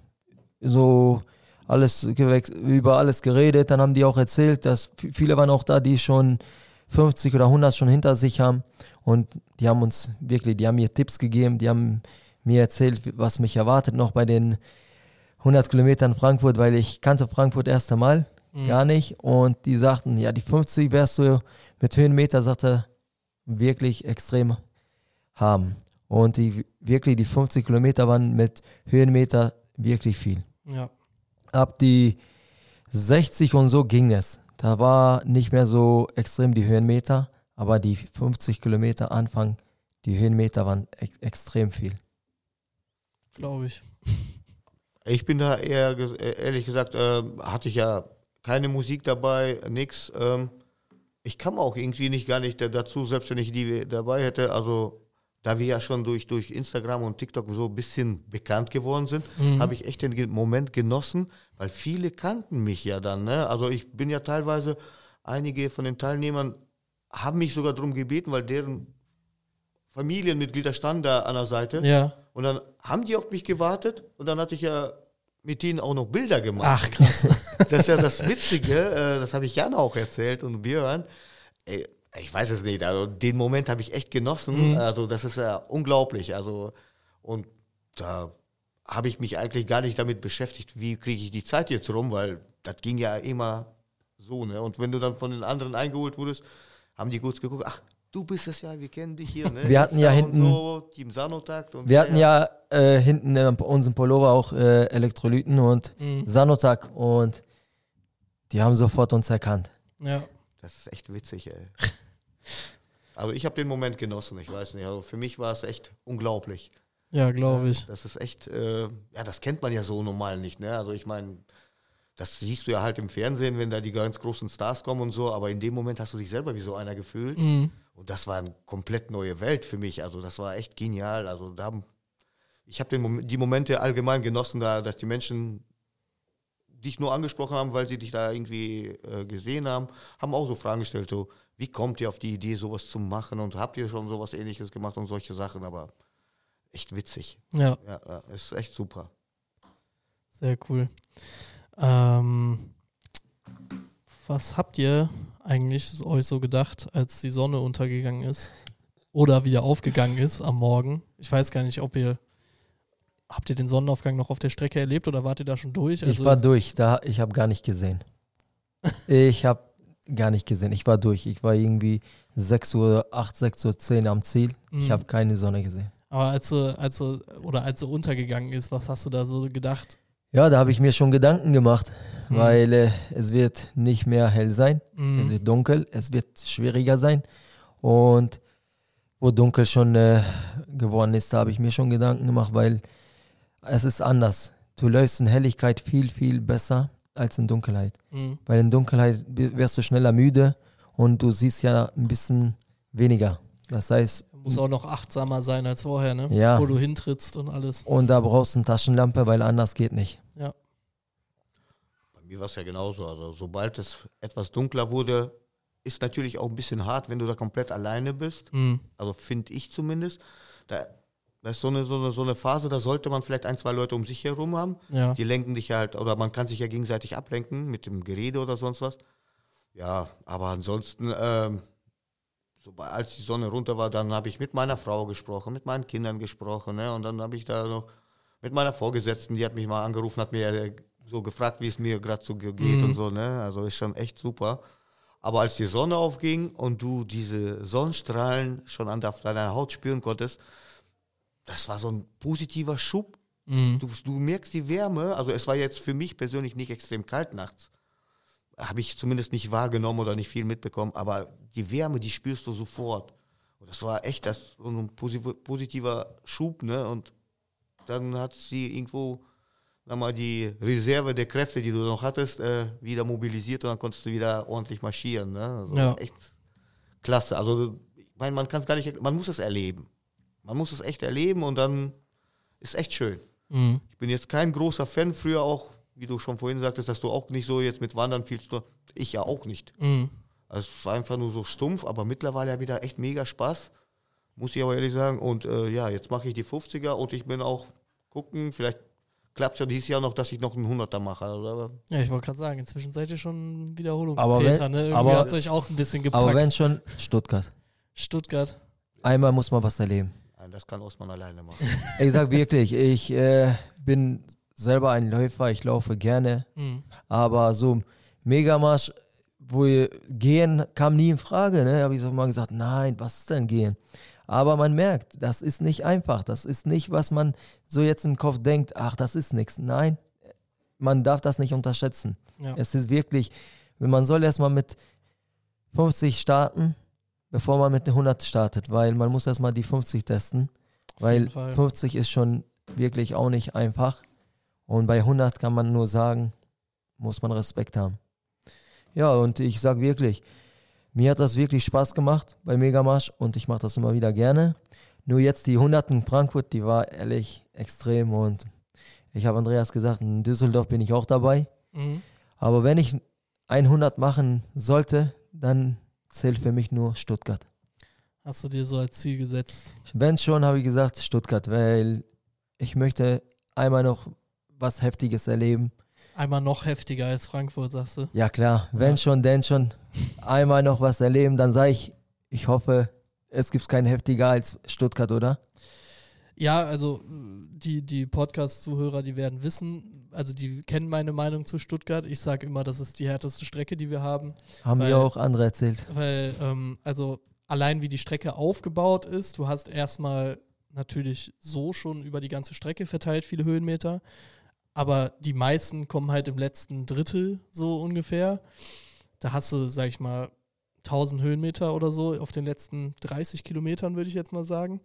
so alles gewechselt, über alles geredet. Dann haben die auch erzählt, dass viele waren auch da, die schon fünfzig oder hundert schon hinter sich haben. Und die haben uns wirklich, die haben mir Tipps gegeben, die haben mir erzählt, was mich erwartet noch bei den hundert Kilometern Frankfurt, weil ich kannte Frankfurt erst einmal, mhm. gar nicht. Und die sagten, ja, die fünfzig wirst du mit Höhenmeter, sagte wirklich extrem haben. Und die wirklich die fünfzig Kilometer waren mit Höhenmeter wirklich viel. Ja. Ab die sechzig und so ging es. Da war nicht mehr so extrem die Höhenmeter, aber die fünfzig Kilometer Anfang, die Höhenmeter waren ex- extrem viel. Glaube ich. Ich bin da eher, ehrlich gesagt, äh, hatte ich ja keine Musik dabei, nix. Ähm, ich kam auch irgendwie nicht gar nicht dazu, selbst wenn ich die dabei hätte. Also da wir ja schon durch, durch Instagram und TikTok so ein bisschen bekannt geworden sind, mhm. habe ich echt den Moment genossen, weil viele kannten mich ja dann. Ne? Also ich bin ja teilweise, einige von den Teilnehmern haben mich sogar darum gebeten, weil deren Familienmitglieder standen da an der Seite. Ja. Und dann haben die auf mich gewartet und dann hatte ich ja mit denen auch noch Bilder gemacht. Ach, krass. Das ist ja das Witzige, das habe ich Jan auch erzählt und Björn. Ich weiß es nicht, also den Moment habe ich echt genossen. Mhm. Also das ist ja unglaublich. Also und da habe ich mich eigentlich gar nicht damit beschäftigt, wie kriege ich die Zeit jetzt rum, weil das ging ja immer so. Ne? Und wenn du dann von den anderen eingeholt wurdest, haben die kurz geguckt, ach, du bist es ja, wir kennen dich hier. Ne? Wir hatten ja hinten, so, Team Sanotakt. Und wir hatten ja äh, hinten in unserem Pullover auch äh, Elektrolyten und mhm. Sanotak und die haben sofort uns erkannt. Ja. Das ist echt witzig, ey. Also ich habe den Moment genossen, ich weiß nicht. Also für mich war es echt unglaublich. Ja, glaube ich. Das ist echt, äh, ja, das kennt man ja so normal nicht. Ne? Also ich meine, das siehst du ja halt im Fernsehen, wenn da die ganz großen Stars kommen und so, aber in dem Moment hast du dich selber wie so einer gefühlt. Mhm. Und das war eine komplett neue Welt für mich. Also das war echt genial. Also da haben, ich habe Mom- die Momente allgemein genossen, da, dass die Menschen dich nur angesprochen haben, weil sie dich da irgendwie äh, gesehen haben, haben auch so Fragen gestellt, so, wie kommt ihr auf die Idee, sowas zu machen und habt ihr schon sowas Ähnliches gemacht und solche Sachen, aber echt witzig. Ja. Ja, ja, ist echt super. Sehr cool. Ähm, was habt ihr eigentlich euch so gedacht, als die Sonne untergegangen ist oder wieder aufgegangen ist am Morgen? Ich weiß gar nicht, ob ihr Habt ihr den Sonnenaufgang noch auf der Strecke erlebt oder wart ihr da schon durch? Also ich war durch, da ich habe gar nicht gesehen. Ich habe gar nicht gesehen. Ich war durch. Ich war irgendwie sechs Uhr acht, sechs Uhr zehn am Ziel. Ich mhm. habe keine Sonne gesehen. Aber als sie, als sie, oder als sie untergegangen ist, was hast du da so gedacht? Ja, da habe ich mir schon Gedanken gemacht, mhm. weil äh, es wird nicht mehr hell sein. Mhm. Es wird dunkel, es wird schwieriger sein. Und wo dunkel schon äh, geworden ist, da habe ich mir schon Gedanken gemacht, weil es ist anders. Du läufst in Helligkeit viel, viel besser als in Dunkelheit. Mhm. Weil in Dunkelheit wirst du schneller müde und du siehst ja ein bisschen weniger. Das heißt... Du musst auch noch achtsamer sein als vorher, ne? Ja. Wo du hintrittst und alles. Und da brauchst du eine Taschenlampe, weil anders geht nicht. Ja. Bei mir war es ja genauso. Also sobald es etwas dunkler wurde, ist natürlich auch ein bisschen hart, wenn du da komplett alleine bist. Mhm. Also finde ich zumindest. Da Das ist so eine, so, eine, so eine Phase, da sollte man vielleicht ein, zwei Leute um sich herum haben. Ja. Die lenken dich halt, oder man kann sich ja gegenseitig ablenken mit dem Gerede oder sonst was. Ja, aber ansonsten, ähm, so, als die Sonne runter war, dann habe ich mit meiner Frau gesprochen, mit meinen Kindern gesprochen, ne? Und dann habe ich da noch mit meiner Vorgesetzten, die hat mich mal angerufen, hat mir so gefragt, wie es mir gerade so geht mhm. und so, ne? Also ist schon echt super. Aber als die Sonne aufging und du diese Sonnenstrahlen schon an deiner Haut spüren konntest, das war so ein positiver Schub. Mhm. Du, du merkst die Wärme, also es war jetzt für mich persönlich nicht extrem kalt nachts. Habe ich zumindest nicht wahrgenommen oder nicht viel mitbekommen, aber die Wärme, die spürst du sofort. Und das war echt das, so ein positiver Schub, ne? Und dann hat sie irgendwo nochmal die Reserve der Kräfte, die du noch hattest, äh, wieder mobilisiert und dann konntest du wieder ordentlich marschieren. Ne? Also ja. Echt klasse. Also ich meine, man kann es gar nicht, man muss es erleben. Man muss es echt erleben und dann ist echt schön. Mhm. Ich bin jetzt kein großer Fan, früher auch, wie du schon vorhin sagtest, dass du auch nicht so jetzt mit Wandern viel zu tun. Ich ja auch nicht. Mhm. Also es war einfach nur so stumpf, aber mittlerweile habe ich da echt mega Spaß, muss ich aber ehrlich sagen. Und äh, ja, jetzt mache ich die fünfziger und ich bin auch gucken, vielleicht klappt es ja dieses Jahr noch, dass ich noch einen hunderter mache. Oder? Ja, ich wollte gerade sagen, inzwischen seid ihr schon Wiederholungstäter, wenn, ne? Irgendwie aber, hat es euch auch ein bisschen gepackt. Aber wenn schon, Stuttgart. Stuttgart. Einmal muss man was erleben. Nein, das kann Osman alleine machen. Ich sag wirklich, ich äh, bin selber ein Läufer, ich laufe gerne, mhm. aber so Megamarsch, wo wir gehen, kam nie in Frage. Ne? Habe ich so mal gesagt, nein, was ist denn gehen? Aber man merkt, das ist nicht einfach. Das ist nicht, was man so jetzt im Kopf denkt, ach, das ist nichts. Nein, man darf das nicht unterschätzen. Ja. Es ist wirklich, man soll erstmal mit fünfzig starten, bevor man mit hundert startet, weil man muss erstmal die fünfzig testen, Auf weil fünfzig ist schon wirklich auch nicht einfach. Und bei hundert kann man nur sagen, muss man Respekt haben. Ja, und ich sage wirklich, mir hat das wirklich Spaß gemacht bei Megamarsch und ich mache das immer wieder gerne. Nur jetzt die hundert in Frankfurt, die war ehrlich extrem und ich habe Andreas gesagt, in Düsseldorf bin ich auch dabei. Mhm. Aber wenn ich hundert machen sollte, dann zählt für mich nur Stuttgart. Hast du dir so als Ziel gesetzt? Wenn schon, habe ich gesagt Stuttgart, weil ich möchte einmal noch was Heftiges erleben. Einmal noch heftiger als Frankfurt, sagst du? Ja klar, wenn ja. schon, denn schon. Einmal noch was erleben, dann sage ich, ich hoffe, es gibt keinen heftiger als Stuttgart, oder? Ja, also die, die Podcast-Zuhörer, die werden wissen, also die kennen meine Meinung zu Stuttgart. Ich sage immer, das ist die härteste Strecke, die wir haben. Haben weil, mir auch andere erzählt. Weil, ähm, also allein wie die Strecke aufgebaut ist, du hast erstmal natürlich so schon über die ganze Strecke verteilt viele Höhenmeter. Aber die meisten kommen halt im letzten Drittel so ungefähr. Da hast du, sag ich mal, tausend Höhenmeter oder so auf den letzten dreißig Kilometern, würde ich jetzt mal sagen.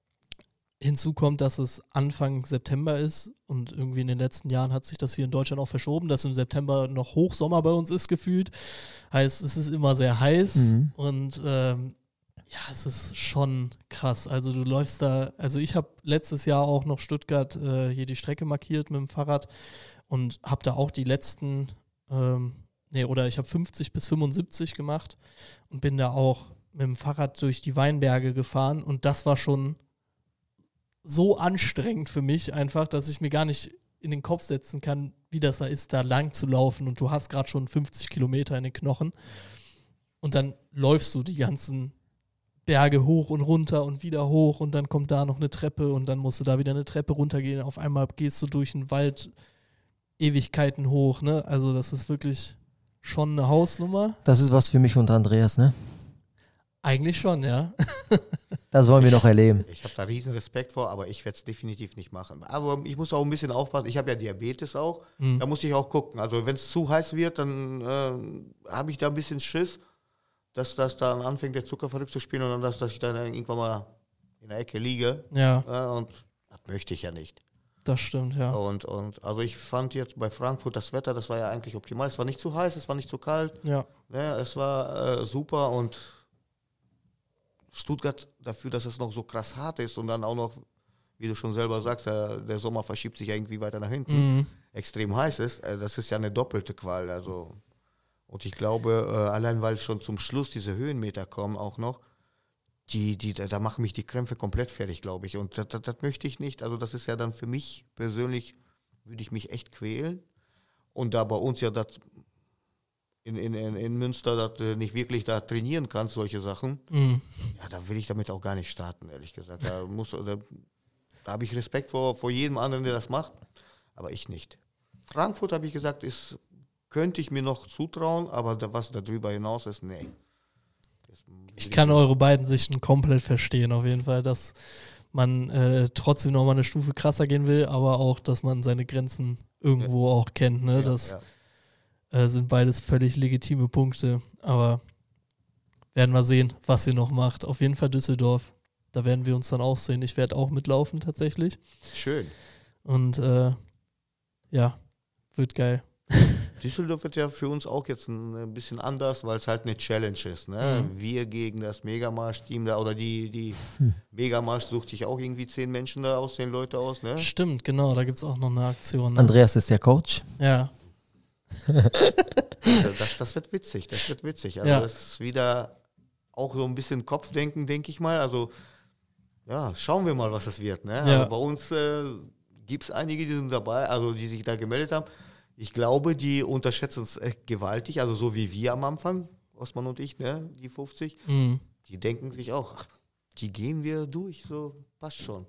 Hinzu kommt, dass es Anfang September ist und irgendwie in den letzten Jahren hat sich das hier in Deutschland auch verschoben, dass im September noch Hochsommer bei uns ist gefühlt. Heißt, es ist immer sehr heiß mhm. und ähm, ja, es ist schon krass. Also du läufst da, also ich habe letztes Jahr auch noch Stuttgart äh, hier die Strecke markiert mit dem Fahrrad und habe da auch die letzten, ähm, nee, oder ich habe fünfzig bis fünfundsiebzig gemacht und bin da auch mit dem Fahrrad durch die Weinberge gefahren und das war schon so anstrengend für mich einfach, dass ich mir gar nicht in den Kopf setzen kann, wie das da ist, da lang zu laufen und du hast gerade schon fünfzig Kilometer in den Knochen und dann läufst du die ganzen Berge hoch und runter und wieder hoch und dann kommt da noch eine Treppe und dann musst du da wieder eine Treppe runtergehen. Auf einmal gehst du durch den Wald Ewigkeiten hoch, ne? Also das ist wirklich schon eine Hausnummer. Das ist was für mich und Andreas, ne? Eigentlich schon, ja. Das wollen wir noch erleben. Ich habe da riesen Respekt vor, aber ich werde es definitiv nicht machen. Aber ich muss auch ein bisschen aufpassen. Ich habe ja Diabetes auch. Mhm. Da muss ich auch gucken. Also wenn es zu heiß wird, dann äh, habe ich da ein bisschen Schiss, dass das dann anfängt, der Zucker verrückt zu spielen und dann, dass, dass ich dann irgendwann mal in der Ecke liege. Ja. ja. Und das möchte ich ja nicht. Das stimmt, ja. Und, und also ich fand jetzt bei Frankfurt das Wetter, das war ja eigentlich optimal. Es war nicht zu heiß, es war nicht zu kalt. Ja. ja es war äh, super und Stuttgart dafür, dass es noch so krass hart ist und dann auch noch, wie du schon selber sagst, der, der Sommer verschiebt sich ja irgendwie weiter nach hinten, mhm. extrem heiß ist, äh, das ist ja eine doppelte Qual. Also und ich glaube, äh, allein weil schon zum Schluss diese Höhenmeter kommen auch noch, die, die, da, da machen mich die Krämpfe komplett fertig, glaube ich. Und das, das, das möchte ich nicht. Also das ist ja dann für mich persönlich, würde ich mich echt quälen. Und da bei uns ja das in, in, in, in Münster, dass du nicht wirklich da trainieren kannst, solche Sachen, Mhm. ja, da will ich damit auch gar nicht starten, ehrlich gesagt. Da, muss, da, da habe ich Respekt vor, vor jedem anderen, der das macht, aber ich nicht. Frankfurt, habe ich gesagt, ist, könnte ich mir noch zutrauen, aber da, was darüber hinaus ist, nee. Das will Ich kann eure beiden Sichten komplett verstehen, auf jeden Fall, dass man äh, trotzdem nochmal eine Stufe krasser gehen will, aber auch, dass man seine Grenzen irgendwo auch kennt. Ne? Ja, das ja. äh, sind beides völlig legitime Punkte, aber werden wir sehen, was ihr noch macht. Auf jeden Fall Düsseldorf, da werden wir uns dann auch sehen. Ich werde auch mitlaufen tatsächlich Schön. und äh, ja, wird geil. Düsseldorf wird ja für uns auch jetzt ein, ein bisschen anders, weil es halt eine Challenge ist. Ne? Mhm. Wir gegen das Megamarsch-Team da, oder die, die Megamarsch sucht sich auch irgendwie zehn Menschen da aus, zehn Leute aus. Ne? Stimmt, genau, da gibt es auch noch eine Aktion. Ne? Andreas ist der Coach. Ja, Das, das wird witzig, das wird witzig. Also Ja. das ist wieder auch so ein bisschen Kopfdenken, denke ich mal. Also ja, schauen wir mal, was es wird. Ne? Ja. Also bei uns äh, gibt es einige, die sind dabei, also die sich da gemeldet haben. Ich glaube, die unterschätzen es echt gewaltig, also so wie wir am Anfang, Osman und ich, ne? Die fünfzig, mhm. die denken sich auch, ach, die gehen wir durch, so passt schon.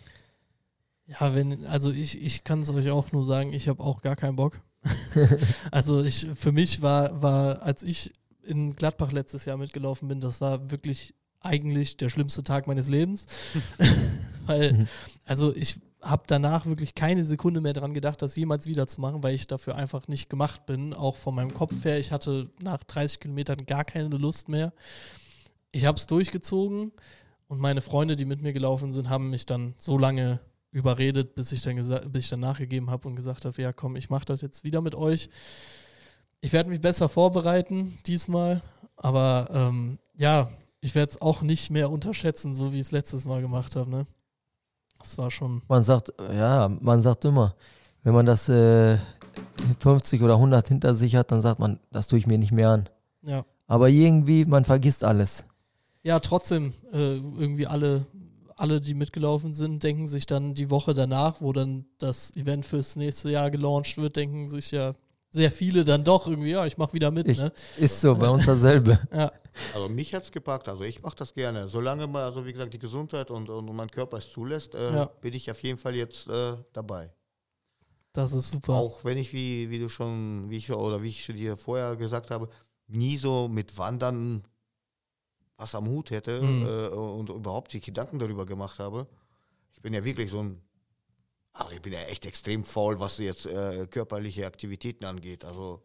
Ja, wenn, also ich, ich kann es euch auch nur sagen, ich habe auch gar keinen Bock. Also ich, für mich war, war, als ich in Gladbach letztes Jahr mitgelaufen bin, das war wirklich eigentlich der schlimmste Tag meines Lebens. Weil, Mhm. also ich habe danach wirklich keine Sekunde mehr dran gedacht, das jemals wieder zu machen, weil ich dafür einfach nicht gemacht bin, auch von meinem Kopf her. Ich hatte nach dreißig Kilometern gar keine Lust mehr. Ich habe es durchgezogen und meine Freunde, die mit mir gelaufen sind, haben mich dann so lange überredet, bis ich dann, gesa- bis ich dann nachgegeben habe und gesagt habe, ja komm, ich mache das jetzt wieder mit euch. Ich werde mich besser vorbereiten diesmal, aber ähm, ja, ich werde es auch nicht mehr unterschätzen, so wie ich es letztes Mal gemacht habe. Ne? Das war schon, Man sagt, ja, man sagt immer, wenn man das äh, fünfzig oder hundert hinter sich hat, dann sagt man, das tue ich mir nicht mehr an. ja. Aber irgendwie, man vergisst alles. Ja, trotzdem, äh, irgendwie alle, alle, die mitgelaufen sind, denken sich dann die Woche danach, wo dann das Event fürs nächste Jahr gelauncht wird, denken sich ja sehr viele dann doch irgendwie, ja, ich mache wieder mit. Ich, Ne? Ist so, bei uns dasselbe. Ja, Also mich hat es gepackt, also ich mache das gerne. Solange mal, also wie gesagt, die Gesundheit und, und mein Körper es zulässt, äh, Ja. bin ich auf jeden Fall jetzt äh, dabei. das ist super. Auch wenn ich, wie, wie du schon, wie ich oder wie ich dir vorher gesagt habe, nie so mit Wandern was am Hut hätte Mhm. äh, und überhaupt die Gedanken darüber gemacht habe. Ich bin ja wirklich so ein, also ich bin ja echt extrem faul, was jetzt äh, körperliche Aktivitäten angeht. Also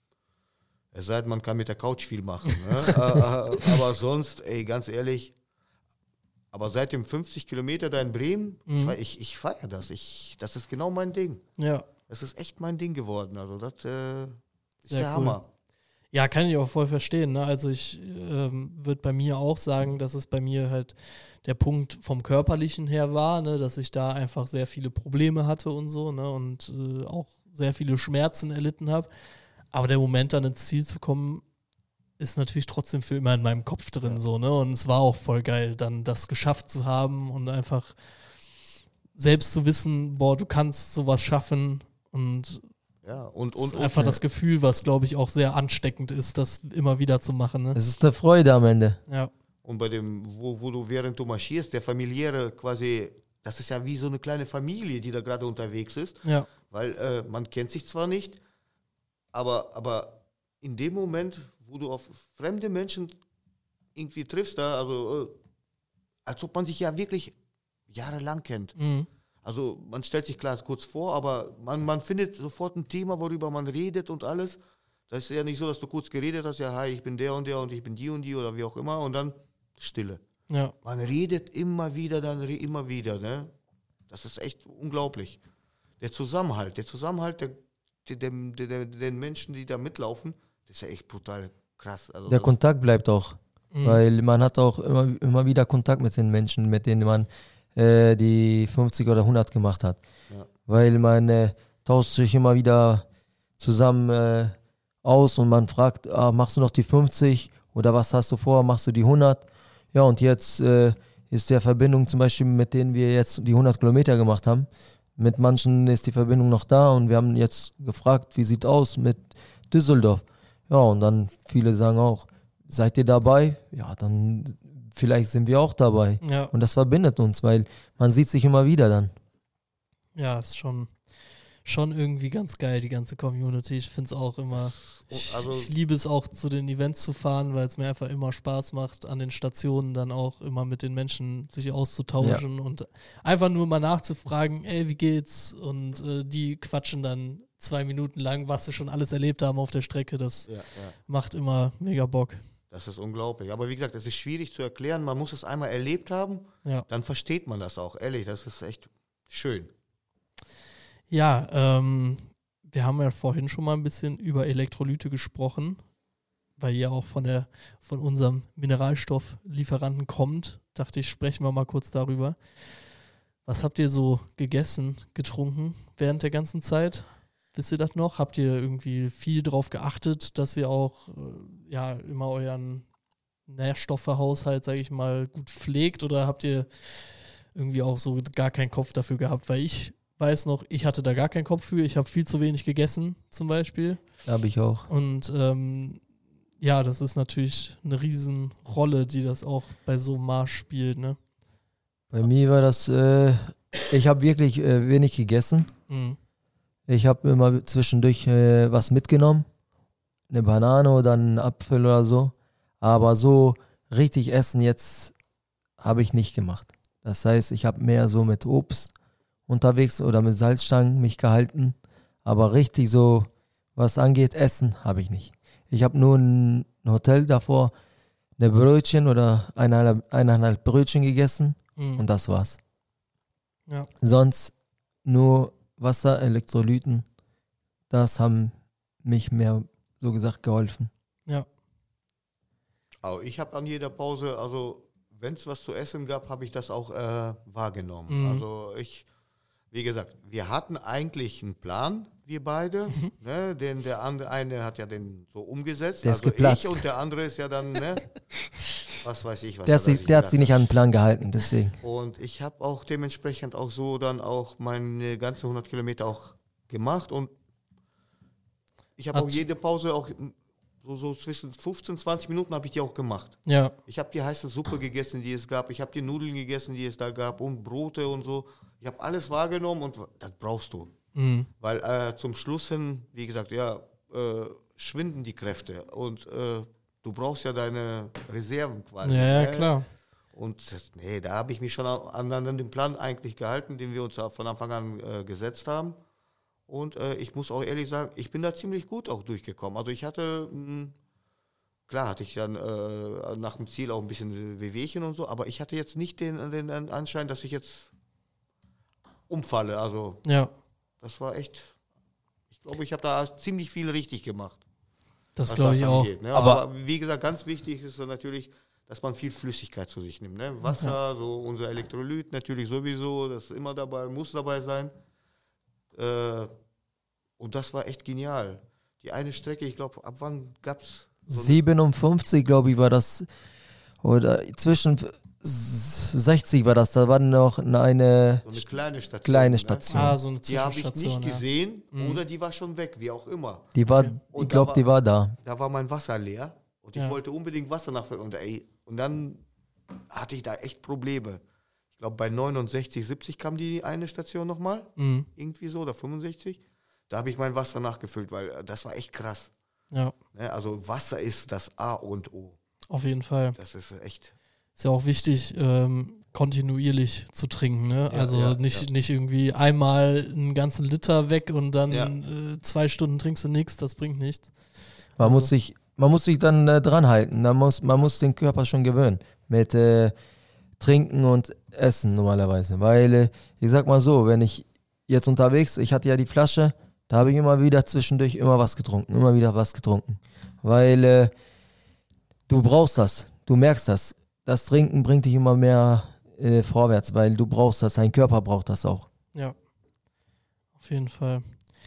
es sei denn, man kann mit der Couch viel machen. Ne? äh, aber sonst, ey, ganz ehrlich, aber seit dem fünfzig Kilometer da in Bremen, Mhm. ich, fe- ich, ich feiere das. Ich, das ist genau mein Ding. Ja. Das ist echt mein Ding geworden. Also das äh, ist Sehr der cool. Hammer. Ja, kann ich auch voll verstehen. Ne? Also ich ähm, würde bei mir auch sagen, dass es bei mir halt der Punkt vom Körperlichen her war, ne? Dass ich da einfach sehr viele Probleme hatte und so, ne? Und äh, auch sehr viele Schmerzen erlitten habe. Aber der Moment, dann ins Ziel zu kommen, ist natürlich trotzdem für immer in meinem Kopf drin. Ja. So, ne? Und es war auch voll geil, dann das geschafft zu haben und einfach selbst zu wissen, boah, du kannst sowas schaffen. Und Ja, und, und, und, ist und einfach das Gefühl, was, glaube ich, auch sehr ansteckend ist, das immer wieder zu machen. Ne? Es ist eine Freude am Ende. Ja, Und bei dem, wo, wo du während du marschierst, der familiäre quasi, das ist ja wie so eine kleine Familie, die da gerade unterwegs ist, ja, weil äh, man kennt sich zwar nicht, aber, aber in dem Moment, wo du auf fremde Menschen irgendwie triffst, da, also äh, als ob man sich ja wirklich jahrelang kennt. mhm. Also man stellt sich klar kurz vor, aber man, man findet sofort ein Thema, worüber man redet und alles. Das ist ja nicht so, dass du kurz geredet hast, ja, hi, ich bin der und der und ich bin die und die oder wie auch immer und dann Stille. ja, Man redet immer wieder, dann re immer wieder, ne? Das ist echt unglaublich. Der Zusammenhalt, der Zusammenhalt der, der, der, der, den Menschen, die da mitlaufen, das ist ja echt brutal krass. Also Der das, Kontakt bleibt auch, mhm. weil man hat auch immer, immer wieder Kontakt mit den Menschen, mit denen man äh, die fünfzig oder hundert gemacht hat. Ja. Weil man äh, tauscht sich immer wieder zusammen äh, aus und man fragt, ah, machst du noch die fünfzig oder was hast du vor, machst du die hundert? Ja, und jetzt äh, ist der Verbindung zum Beispiel, mit denen wir jetzt die hundert Kilometer gemacht haben, mit manchen ist die Verbindung noch da und wir haben jetzt gefragt, wie sieht aus mit Düsseldorf? Ja, und dann viele sagen auch, seid ihr dabei? Ja, dann vielleicht sind wir auch dabei. Ja, Und das verbindet uns, weil man sieht sich immer wieder dann. ja, ist schon, schon irgendwie ganz geil, die ganze Community. Ich finde es auch immer, ich, Also- ich liebe es auch, zu den Events zu fahren, weil es mir einfach immer Spaß macht, an den Stationen dann auch immer mit den Menschen sich auszutauschen und einfach nur mal nachzufragen, ey, wie geht's? Und äh, die quatschen dann zwei Minuten lang, was sie schon alles erlebt haben auf der Strecke. Das Ja, ja. macht immer mega Bock. Das ist unglaublich. Aber wie gesagt, das ist schwierig zu erklären. Man muss es einmal erlebt haben, Ja. dann versteht man das auch. Ehrlich, das ist echt schön. Ja, ähm, wir haben ja vorhin schon mal ein bisschen über Elektrolyte gesprochen, weil ihr auch von der von unserem Mineralstofflieferanten kommt. Dachte ich, sprechen wir mal kurz darüber. Was habt ihr so gegessen, getrunken während der ganzen Zeit? Wisst ihr das noch? Habt ihr irgendwie viel drauf geachtet, dass ihr auch äh, ja immer euren Nährstoffehaushalt, sage ich mal, gut pflegt, oder habt ihr irgendwie auch so gar keinen Kopf dafür gehabt? Weil ich weiß noch, ich hatte da gar keinen Kopf für. Ich habe viel zu wenig gegessen, zum Beispiel. Habe ich auch. Und ähm, ja, das ist natürlich eine Riesenrolle, die das auch bei so einem Marsch spielt, ne? Bei mir war das, äh, ich habe wirklich äh, wenig gegessen. Mhm. Ich habe immer zwischendurch äh, was mitgenommen. Eine Banane oder einen Apfel oder so. Aber so richtig essen jetzt habe ich nicht gemacht. Das heißt, ich habe mehr so mit Obst unterwegs oder mit Salzstangen mich gehalten. Aber richtig so, was angeht, Essen habe ich nicht. Ich habe nur ein Hotel davor, eine Brötchen oder eineinhalb, eineinhalb Brötchen gegessen Mhm. und das war's. Ja. Sonst nur Wasser, Elektrolyten, das haben mich mehr so gesagt geholfen. Ja. Aber ich habe an jeder Pause, also wenn es was zu essen gab, habe ich das auch äh, wahrgenommen. Mhm. Also ich, wie gesagt, wir hatten eigentlich einen Plan, wir beide. Mhm. Ne, den der andere eine hat ja den so umgesetzt. Der ist also geplatzt. ich und der andere ist ja dann, ne, was weiß ich, was Der, er hat sich, sich der hat gedacht sich nicht an den Plan gehalten, deswegen. Und ich habe auch dementsprechend auch so dann auch meine ganzen hundert Kilometer auch gemacht und ich habe Hat- auch jede Pause auch so, so zwischen fünfzehn, zwanzig Minuten habe ich die auch gemacht. Ja. Ich habe die heiße Suppe gegessen, die es gab. Ich habe die Nudeln gegessen, die es da gab und Brote und so. Ich habe alles wahrgenommen und das brauchst du. Mhm. Weil äh, zum Schluss hin, wie gesagt, ja, äh, schwinden die Kräfte und äh, du brauchst ja deine Reserven quasi. Ja, ja, ne? klar. Und das, nee, da habe ich mich schon an, an den Plan eigentlich gehalten, den wir uns ja von Anfang an äh, gesetzt haben. Und äh, ich muss auch ehrlich sagen, ich bin da ziemlich gut auch durchgekommen. Also ich hatte, mh, klar hatte ich dann äh, nach dem Ziel auch ein bisschen Wehwehchen und so, aber ich hatte jetzt nicht den, den Anschein, dass ich jetzt umfalle. Also Ja. das war echt, ich glaube, ich habe da ziemlich viel richtig gemacht. Das was glaube ich auch. angeht, ne? Aber- aber, wie gesagt, ganz wichtig ist so natürlich, dass man viel Flüssigkeit zu sich nimmt. Ne? Wasser, so unser Elektrolyt natürlich sowieso, das ist immer dabei, muss dabei sein. Äh, und das war echt genial. Die eine Strecke, ich glaube, ab wann gab es so eine- siebenundfünfzig, glaube ich, war das. Oder zwischen sechzig war das. Da war noch eine so eine kleine Station? kleine Ne? Station. Ah, so eine Die habe ich Zwischenstation. nicht ja. gesehen Mhm. oder die war schon weg, wie auch immer. Die war, Und ich da glaube, war- die war da. Da war mein Wasser leer und ich Ja. wollte unbedingt Wasser nachfüllen. Und, ey, und dann hatte ich da echt Probleme. Ich glaube, bei neunundsechzig, siebzig kam die eine Station nochmal, Mhm. irgendwie so, oder fünfundsechzig. Da habe ich mein Wasser nachgefüllt, weil äh, das war echt krass. Ja, Ne? Also Wasser ist das A und O. auf jeden Fall. Das ist echt. Ist ja auch wichtig, ähm, kontinuierlich zu trinken, ne? Ja, also ja, nicht, ja. nicht irgendwie einmal einen ganzen Liter weg und dann Ja. äh, zwei Stunden trinkst du nichts, das bringt nichts. Man Also- muss sich, man muss sich dann äh, dran halten. Man muss, man muss den Körper schon gewöhnen mit äh, Trinken und Essen normalerweise. Weil, äh, ich sag mal so, wenn ich jetzt unterwegs, ich hatte ja die Flasche, da habe ich immer wieder zwischendurch immer was getrunken, immer wieder was getrunken. Weil äh, du brauchst das, du merkst das. Das Trinken bringt dich immer mehr äh, vorwärts, weil du brauchst das, dein Körper braucht das auch. Ja, auf jeden Fall.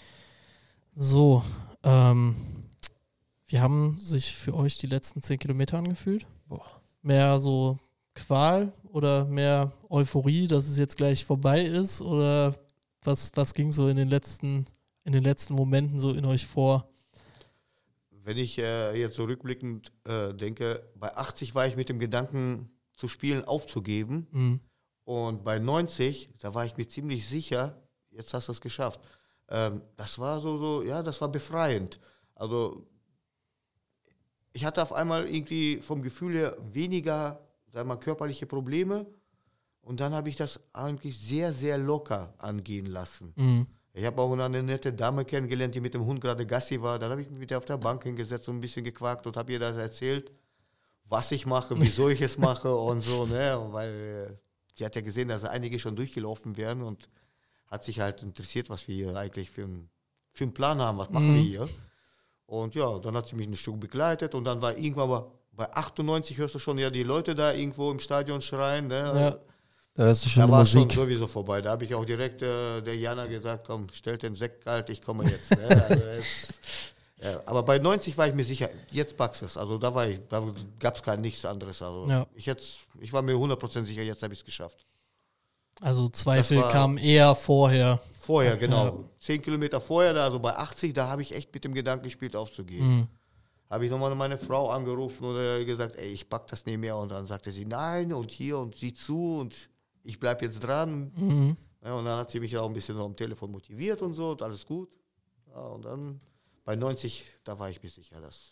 So, ähm, wie haben sich für euch die letzten zehn Kilometer angefühlt? Boah. Mehr so Qual oder mehr Euphorie, dass es jetzt gleich vorbei ist? Oder was, was ging so in den letzten, in den letzten Momenten so in euch vor? wenn ich äh, jetzt so rückblickend äh, denke, bei achtzig war ich mit dem Gedanken zu spielen, aufzugeben. Mhm. Und bei neunzig, da war ich mir ziemlich sicher, jetzt hast du es geschafft. Ähm, das war so, so, ja, das war befreiend. Also ich hatte auf einmal irgendwie vom Gefühl her weniger, sagen wir mal, körperliche Probleme. Und dann habe ich das eigentlich sehr, sehr locker angehen lassen. Mhm. Ich habe auch eine nette Dame kennengelernt, die mit dem Hund gerade Gassi war. Dann habe ich mich mit der auf der Bank hingesetzt und ein bisschen gequakt und habe ihr das erzählt, was ich mache, wieso ich es mache und so. Ne? Weil äh, die hat ja gesehen, dass einige schon durchgelaufen wären und hat sich halt interessiert, was wir hier eigentlich für, ein, für einen Plan haben, was machen Mhm. wir hier. Und ja, dann hat sie mich ein Stück begleitet und dann war irgendwann mal, bei achtundneunzig hörst du schon ja die Leute da irgendwo im Stadion schreien. Ne? Ja. Da ist schon Da die war es schon Musik. sowieso vorbei. Da habe ich auch direkt äh, der Jana gesagt, komm, stell den Sekt kalt, ich komme jetzt. Ne? Also es, ja, aber bei neunzig war ich mir sicher, jetzt packst du es. Also da war ich, da gab es kein nichts anderes. Also Ja. ich, jetzt, ich war mir hundert Prozent sicher, jetzt habe ich es geschafft. Also Zweifel Das war- kamen eher vorher. Vorher, genau. Ja. Zehn Kilometer vorher, da, also bei achtzig, da habe ich echt mit dem Gedanken gespielt, aufzugeben. Mhm. Habe ich nochmal meine Frau angerufen oder gesagt, ey, ich pack das nicht mehr. Und dann sagte sie, nein, und hier und sieh zu und ich bleib jetzt dran. Mhm. Ja, und dann hat sie mich auch ein bisschen noch am Telefon motiviert und so, und alles gut. Ja, und dann bei neunzig, da war ich mir sicher, das,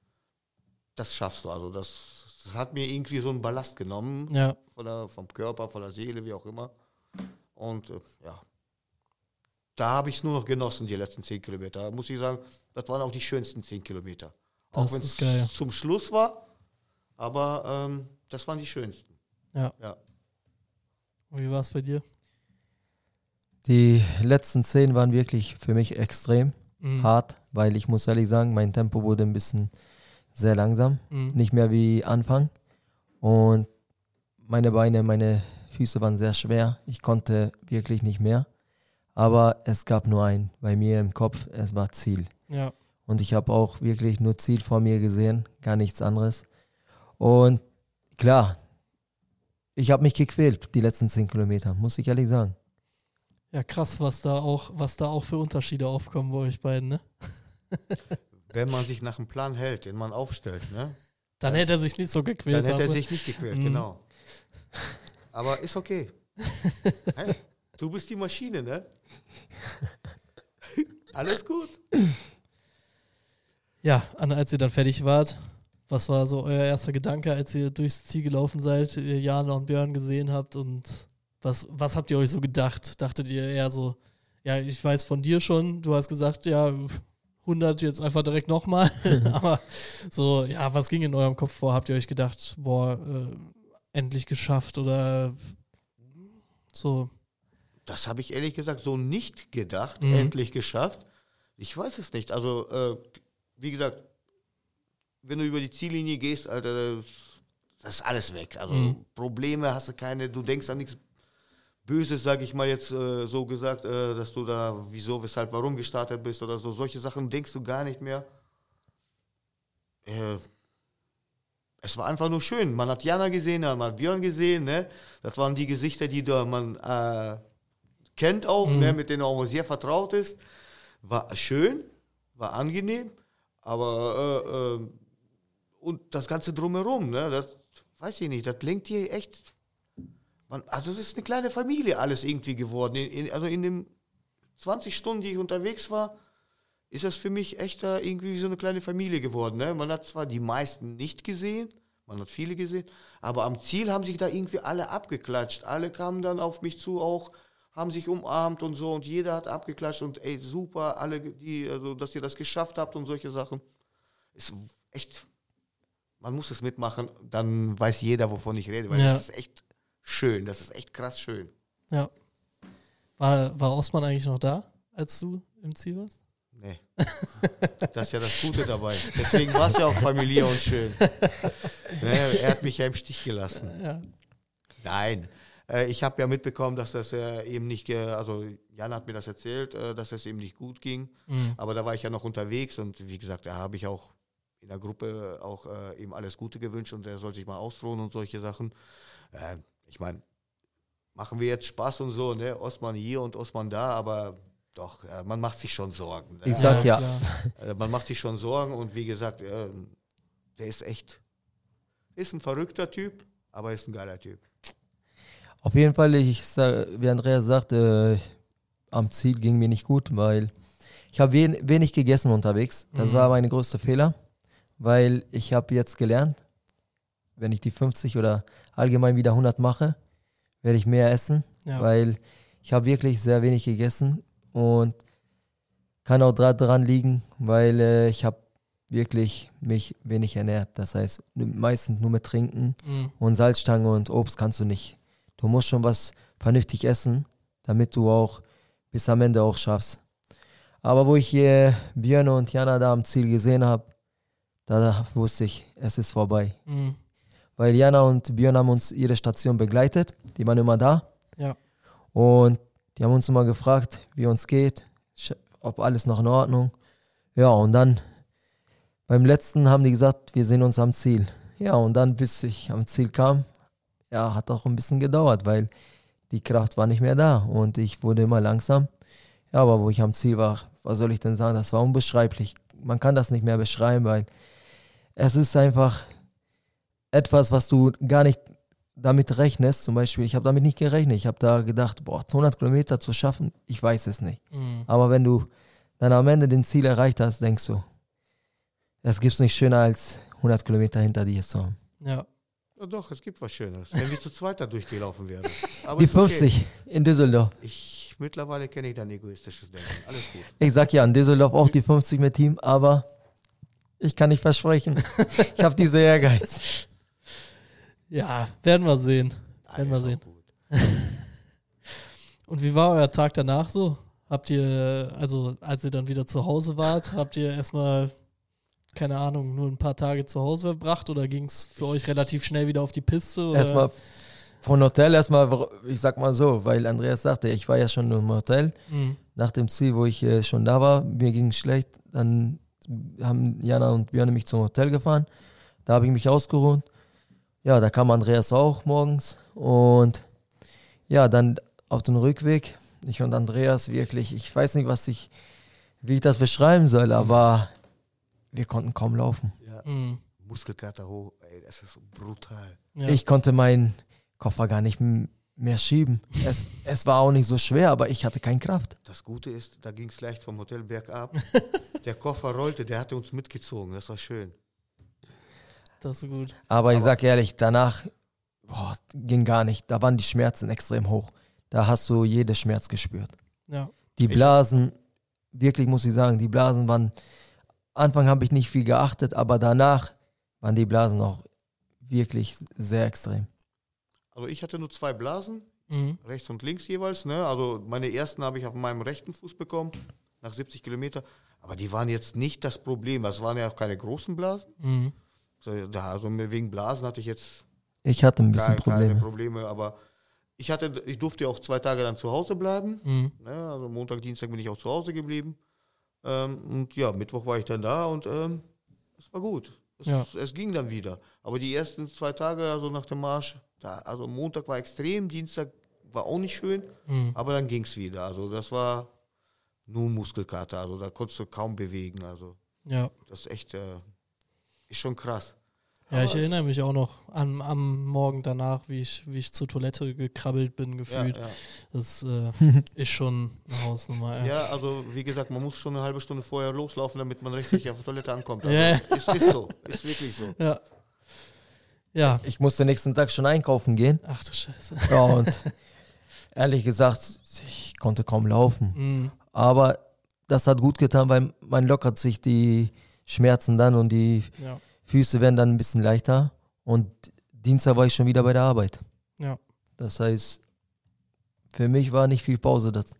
das schaffst du. Also das, das hat mir irgendwie so einen Ballast genommen, Ja. von der, vom Körper, von der Seele, wie auch immer. Und äh, ja, da habe ich es nur noch genossen, die letzten zehn Kilometer. Da muss ich sagen, das waren auch die schönsten zehn Kilometer. Das Auch wenn ist geil. es zum Schluss war, aber ähm, das waren die schönsten. Ja. Ja. Und wie war es bei dir? Die letzten zehn waren wirklich für mich extrem Mhm. hart, weil ich muss ehrlich sagen, mein Tempo wurde ein bisschen sehr langsam. Mhm. Nicht mehr wie Anfang. Und meine Beine, meine Füße waren sehr schwer. Ich konnte wirklich nicht mehr. Aber es gab nur ein, bei mir im Kopf, es war Ziel. Ja. Und ich habe auch wirklich nur Ziel vor mir gesehen, gar nichts anderes. Und klar, ich habe mich gequält, die letzten zehn Kilometer, muss ich ehrlich sagen. Ja, krass, was da auch, was da auch für Unterschiede aufkommen bei euch beiden, ne? Wenn man sich nach einem Plan hält, den man aufstellt, ne? Dann Ja. hätte er sich nicht so gequält. Dann hätte er sagst du. sich nicht gequält, Mhm. genau. Aber ist okay. Hey, du bist die Maschine, ne? Alles gut. Ja, Anna, als ihr dann fertig wart, was war so euer erster Gedanke, als ihr durchs Ziel gelaufen seid, ihr Jana und Björn gesehen habt und was, was habt ihr euch so gedacht? Dachtet ihr eher so, ja, ich weiß von dir schon, du hast gesagt, ja, hundert jetzt einfach direkt nochmal, aber so, ja, was ging in eurem Kopf vor? Habt ihr euch gedacht, boah, äh, endlich geschafft oder so? Das habe ich ehrlich gesagt so nicht gedacht, Mhm. endlich geschafft. Ich weiß es nicht. Also, äh, wie gesagt, wenn du über die Ziellinie gehst, Alter, das, das ist alles weg. Also Mhm. Probleme hast du keine, du denkst an nichts Böses, sage ich mal jetzt äh, so gesagt, äh, dass du da wieso, weshalb, warum gestartet bist oder so. Solche Sachen denkst du gar nicht mehr. Äh, es war einfach nur schön. Man hat Jana gesehen, man hat Björn gesehen. Ne? Das waren die Gesichter, die da man äh, kennt auch, Mhm. ne? Mit denen auch sehr vertraut ist. War schön, war angenehm, aber äh, äh, und das Ganze drumherum, ne? Das weiß ich nicht, das lenkt hier echt. Man, also das ist eine kleine Familie alles irgendwie geworden. In, in, also in den zwanzig Stunden, die ich unterwegs war, ist das für mich echt da irgendwie wie so eine kleine Familie geworden. Ne? Man hat zwar die meisten nicht gesehen, man hat viele gesehen, aber am Ziel haben sich da irgendwie alle abgeklatscht. Alle kamen dann auf mich zu auch, haben sich umarmt und so und jeder hat abgeklatscht und ey, super, alle, die, also, dass ihr das geschafft habt und solche Sachen. Ist echt, man muss es mitmachen, dann weiß jeder, wovon ich rede, weil Ja. das ist echt schön, das ist echt krass schön. Ja. War, war Osman eigentlich noch da, als du im Ziel warst? Nee. Das ist ja das Gute dabei. Deswegen war es ja auch familiär und schön. Ne, er hat mich ja im Stich gelassen. Ja. Nein. Äh, ich habe ja mitbekommen, dass das äh, eben nicht, ge- also Jan hat mir das erzählt, äh, dass es ihm nicht gut ging. Mhm. Aber da war ich ja noch unterwegs und wie gesagt, da habe ich auch in der Gruppe auch äh, ihm alles Gute gewünscht und er soll sich mal ausruhen und solche Sachen. Äh, ich meine, machen wir jetzt Spaß und so, ne? Osman hier und Osman da, aber Doch, ja, man macht sich schon Sorgen. Ich sag ja. ja. Man macht sich schon Sorgen und wie gesagt, äh, der ist echt, ist ein verrückter Typ, aber ist ein geiler Typ. Auf jeden Fall, ich sag, wie Andreas sagte, äh, am Ziel ging mir nicht gut, weil ich habe wen, wenig gegessen unterwegs. Das mhm. war mein größter Fehler, weil ich habe jetzt gelernt, wenn ich die fünfzig oder allgemein wieder hundert mache, werde ich mehr essen, ja. weil ich habe wirklich sehr wenig gegessen und kann auch dra- dran liegen, weil äh, ich habe wirklich mich wenig ernährt. Das heißt, meistens nur mit Trinken mhm. und Salzstange und Obst kannst du nicht. Du musst schon was vernünftig essen, damit du auch bis am Ende auch schaffst. Aber wo ich hier Björn und Jana da am Ziel gesehen habe, da wusste ich, es ist vorbei. Mhm. Weil Jana und Björn haben uns ihre Station begleitet, die waren immer da. Ja. Und die haben uns immer gefragt, wie uns geht, ob alles noch in Ordnung. Ja, und dann beim letzten haben die gesagt, wir sehen uns am Ziel. Ja, und dann, bis ich am Ziel kam, ja, hat auch ein bisschen gedauert, weil die Kraft war nicht mehr da und ich wurde immer langsam. Ja, aber wo ich am Ziel war, was soll ich denn sagen, das war unbeschreiblich. Man kann das nicht mehr beschreiben, weil es ist einfach etwas, was du gar nicht damit rechnest. Zum Beispiel, ich habe damit nicht gerechnet. Ich habe da gedacht, boah, hundert Kilometer zu schaffen, ich weiß es nicht. Mhm. Aber wenn du dann am Ende den Ziel erreicht hast, denkst du, es gibt nicht schöner als hundert Kilometer hinter dir zu haben. Ja. Ja doch, es gibt was Schönes, wenn wir zu zweit da durchgelaufen wären. Aber die fünfzig okay. In Düsseldorf. Ich, mittlerweile kenne ich dein egoistisches Denken. Alles gut. Ich sag ja, in Düsseldorf auch die fünfzig mit Team, aber ich kann nicht versprechen. Ich habe diese Ehrgeiz. Ja, werden wir sehen. Werden wir sehen. Und wie war euer Tag danach so? Habt ihr, also als ihr dann wieder zu Hause wart, habt ihr erstmal, keine Ahnung, nur ein paar Tage zu Hause verbracht oder ging es für euch relativ schnell wieder auf die Piste? Oder? Erstmal von Hotel, erstmal, ich sag mal so, weil Andreas sagte, ich war ja schon im Hotel. Mhm. Nach dem Ziel, wo ich äh, schon da war, mir ging es schlecht, dann haben Jana und Björn mich zum Hotel gefahren. Da habe ich mich ausgeruht. Ja, da kam Andreas auch morgens und ja, dann auf dem Rückweg, ich und Andreas wirklich, ich weiß nicht, was ich, wie ich das beschreiben soll, aber wir konnten kaum laufen. Ja. Mhm. Muskelkater hoch, ey, das ist brutal. Ja. Ich konnte meinen Koffer gar nicht mehr schieben. Es, es war auch nicht so schwer, aber ich hatte keine Kraft. Das Gute ist, da ging es leicht vom Hotel bergab. Der Koffer rollte, der hatte uns mitgezogen, das war schön. Das ist gut. Aber, aber ich sag ehrlich, danach boah, ging gar nicht. Da waren die Schmerzen extrem hoch. Da hast du jeden Schmerz gespürt. Ja. Die Blasen, wirklich muss ich sagen, die Blasen waren, Anfang habe ich nicht viel geachtet, aber danach waren die Blasen auch wirklich sehr extrem. Also ich hatte nur zwei Blasen, mhm. rechts und links jeweils. Ne? Also meine ersten habe ich auf meinem rechten Fuß bekommen, nach siebzig Kilometern. Aber die waren jetzt nicht das Problem. Das waren ja auch keine großen Blasen. Mhm. Also wegen Blasen hatte ich jetzt ich hatte ein bisschen keine, Probleme. keine Probleme. Aber ich, hatte, ich durfte ja auch zwei Tage dann zu Hause bleiben. Mhm. Ne? Also Montag, Dienstag bin ich auch zu Hause geblieben. Ähm, und ja, Mittwoch war ich dann da und ähm, es war gut. Es, ja. es ging dann wieder. Aber die ersten zwei Tage, also nach dem Marsch, da, also Montag war extrem, Dienstag war auch nicht schön, mhm. aber dann ging es wieder. Also das war nur Muskelkater, also da konntest du kaum bewegen. Also ja. das ist echt, äh, ist schon krass. Ja, aber ich erinnere mich auch noch an, am Morgen danach, wie ich, wie ich zur Toilette gekrabbelt bin, gefühlt. Ja, ja. Das äh, ist schon eine Hausnummer. Ja. ja, also wie gesagt, man muss schon eine halbe Stunde vorher loslaufen, damit man richtig auf der Toilette ankommt. Also ja. ist, ist so, ist wirklich so. Ja. Ja. Ich musste nächsten Tag schon einkaufen gehen. Ach du Scheiße. Ja, und ehrlich gesagt, ich konnte kaum laufen. Mhm. Aber das hat gut getan, weil man lockert sich die Schmerzen dann und die ja. Füße werden dann ein bisschen leichter. Und Dienstag war ich schon wieder bei der Arbeit. Ja. Das heißt, für mich war nicht viel Pause. Das.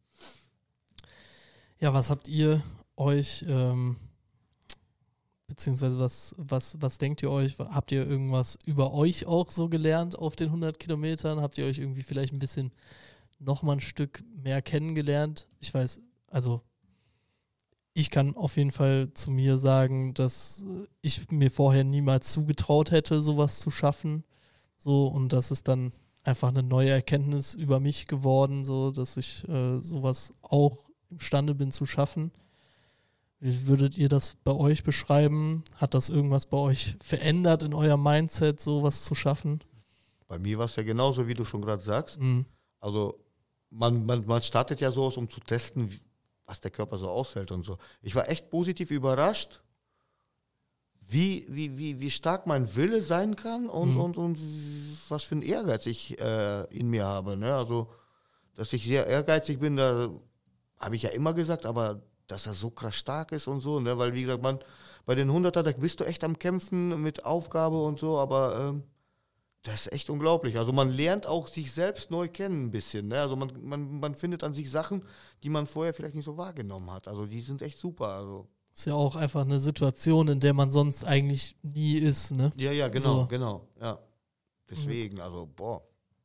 Ja, was habt ihr euch, ähm, beziehungsweise was, was, was denkt ihr euch, habt ihr irgendwas über euch auch so gelernt auf den hundert Kilometern? Habt ihr euch irgendwie vielleicht ein bisschen nochmal ein Stück mehr kennengelernt? Ich weiß, also ich kann auf jeden Fall zu mir sagen, dass ich mir vorher niemals zugetraut hätte, sowas zu schaffen. So, und das ist dann einfach eine neue Erkenntnis über mich geworden, so dass ich äh, sowas auch imstande bin zu schaffen. Wie würdet ihr das bei euch beschreiben? Hat das irgendwas bei euch verändert in eurem Mindset, sowas zu schaffen? Bei mir war es ja genauso, wie du schon gerade sagst. Mhm. Also man, man, man startet ja sowas, um zu testen, wie, was der Körper so aushält und so. Ich war echt positiv überrascht, wie, wie, wie, wie stark mein Wille sein kann und, Mhm. und, und was für ein Ehrgeiz ich äh, in mir habe. Ne? Also, dass ich sehr ehrgeizig bin, da habe ich ja immer gesagt, aber dass er so krass stark ist und so, ne? Weil wie gesagt, man, bei den Hunderter, da bist du echt am Kämpfen mit Aufgabe und so, aber ähm, das ist echt unglaublich. Also man lernt auch sich selbst neu kennen ein bisschen. Ne? Also man, man, man findet an sich Sachen, die man vorher vielleicht nicht so wahrgenommen hat. Also die sind echt super. Also Ist ja auch einfach eine Situation, in der man sonst eigentlich nie ist, ne? ja, ja, genau, So. genau. Ja. Deswegen, also boah,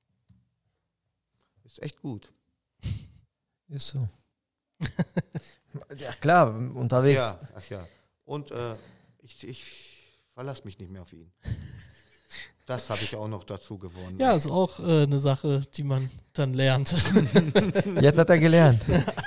ist echt gut. Ist so. Ja, klar, unterwegs. Ja, ach ja. Und äh, ich, ich verlasse mich nicht mehr auf ihn. Das habe ich auch noch dazu gewonnen. Ja, ist auch äh, eine Sache, die man dann lernt. Jetzt hat er gelernt.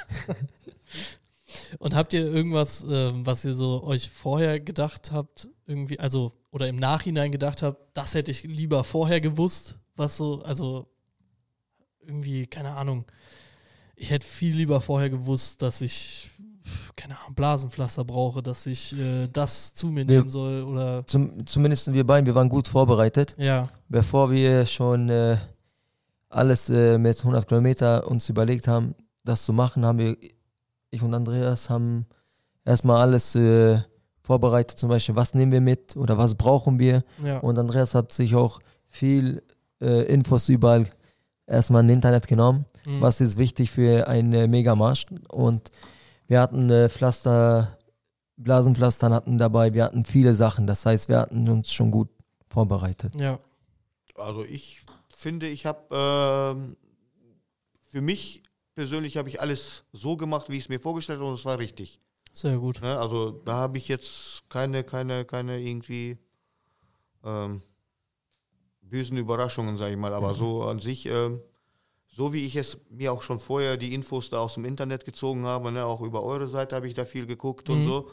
Und habt ihr irgendwas, ähm, was ihr so euch vorher gedacht habt, irgendwie, also, oder im Nachhinein gedacht habt, das hätte ich lieber vorher gewusst, was so, also, irgendwie, keine Ahnung, ich hätte viel lieber vorher gewusst, dass ich, keine Ahnung, Blasenpflaster brauche, dass ich äh, das zu mir Wir- nehmen soll, oder, Zum, zumindest wir beiden, wir waren gut vorbereitet. ja, Bevor wir schon äh, alles äh, mit hundert Kilometer uns überlegt haben, das zu machen, haben wir, ich und Andreas haben erstmal alles äh, vorbereitet, zum Beispiel, was nehmen wir mit oder was brauchen wir. ja, Und Andreas hat sich auch viel äh, Infos überall erstmal im Internet genommen, mhm. was ist wichtig für einen äh, Megamarsch. Und wir hatten äh, Pflaster, Blasenpflastern hatten dabei, wir hatten viele Sachen. Das heißt, wir hatten uns schon gut vorbereitet. ja, Also ich finde, ich habe ähm, für mich persönlich habe ich alles so gemacht, wie ich es mir vorgestellt habe und es war richtig. sehr gut. Ne? Also da habe ich jetzt keine, keine, keine irgendwie ähm, bösen Überraschungen, sage ich mal. Aber so an sich, ähm, so wie ich es mir auch schon vorher die Infos da aus dem Internet gezogen habe, ne? Auch über eure Seite habe ich da viel geguckt und Mhm. so,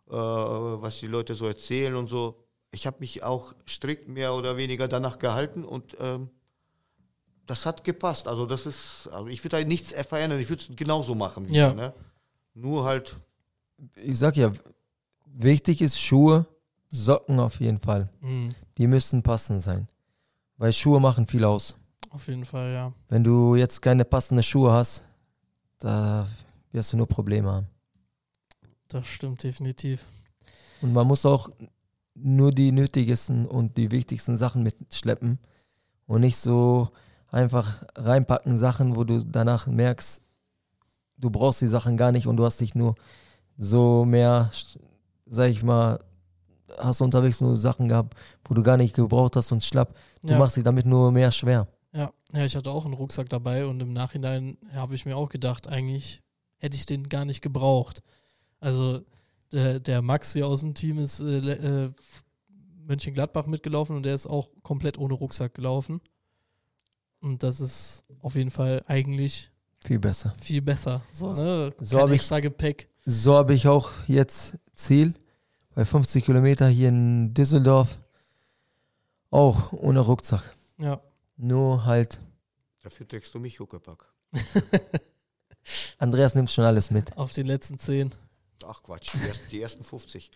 äh, was die Leute so erzählen und so. Ich habe mich auch strikt mehr oder weniger danach gehalten und ähm, das hat gepasst. Also das ist, also ich würde da nichts verändern, ich würde es genauso machen wieder, Ja. ne? Nur halt, Ich sag ja, wichtig ist Schuhe, Socken auf jeden Fall. Mhm. Die müssen passend sein. Weil Schuhe machen viel aus. Auf jeden Fall, ja. Wenn du jetzt keine passenden Schuhe hast, da wirst du nur Probleme haben. Das stimmt definitiv. Und man muss auch nur die nötigsten und die wichtigsten Sachen mitschleppen und nicht so einfach reinpacken Sachen, wo du danach merkst, du brauchst die Sachen gar nicht und du hast dich nur so mehr, sag ich mal, hast du unterwegs nur Sachen gehabt, wo du gar nicht gebraucht hast und schlapp. Du Ja. machst dich damit nur mehr schwer. Ja, ja, ich hatte auch einen Rucksack dabei und im Nachhinein habe ich mir auch gedacht, eigentlich hätte ich den gar nicht gebraucht. Also der, der Max hier aus dem Team ist äh, le- äh, Mönchengladbach mitgelaufen und der ist auch komplett ohne Rucksack gelaufen. Und das ist auf jeden Fall eigentlich Viel besser. viel besser. So, ne? So Kein hab ich- extra Gepäck. So habe ich auch jetzt Ziel bei fünfzig Kilometer hier in Düsseldorf. Auch ohne Rucksack. Ja. Nur halt, dafür trägst du mich, Huckepack. Andreas nimmt schon alles mit. Auf die letzten zehn. Ach Quatsch, die ersten, die ersten fünfzig.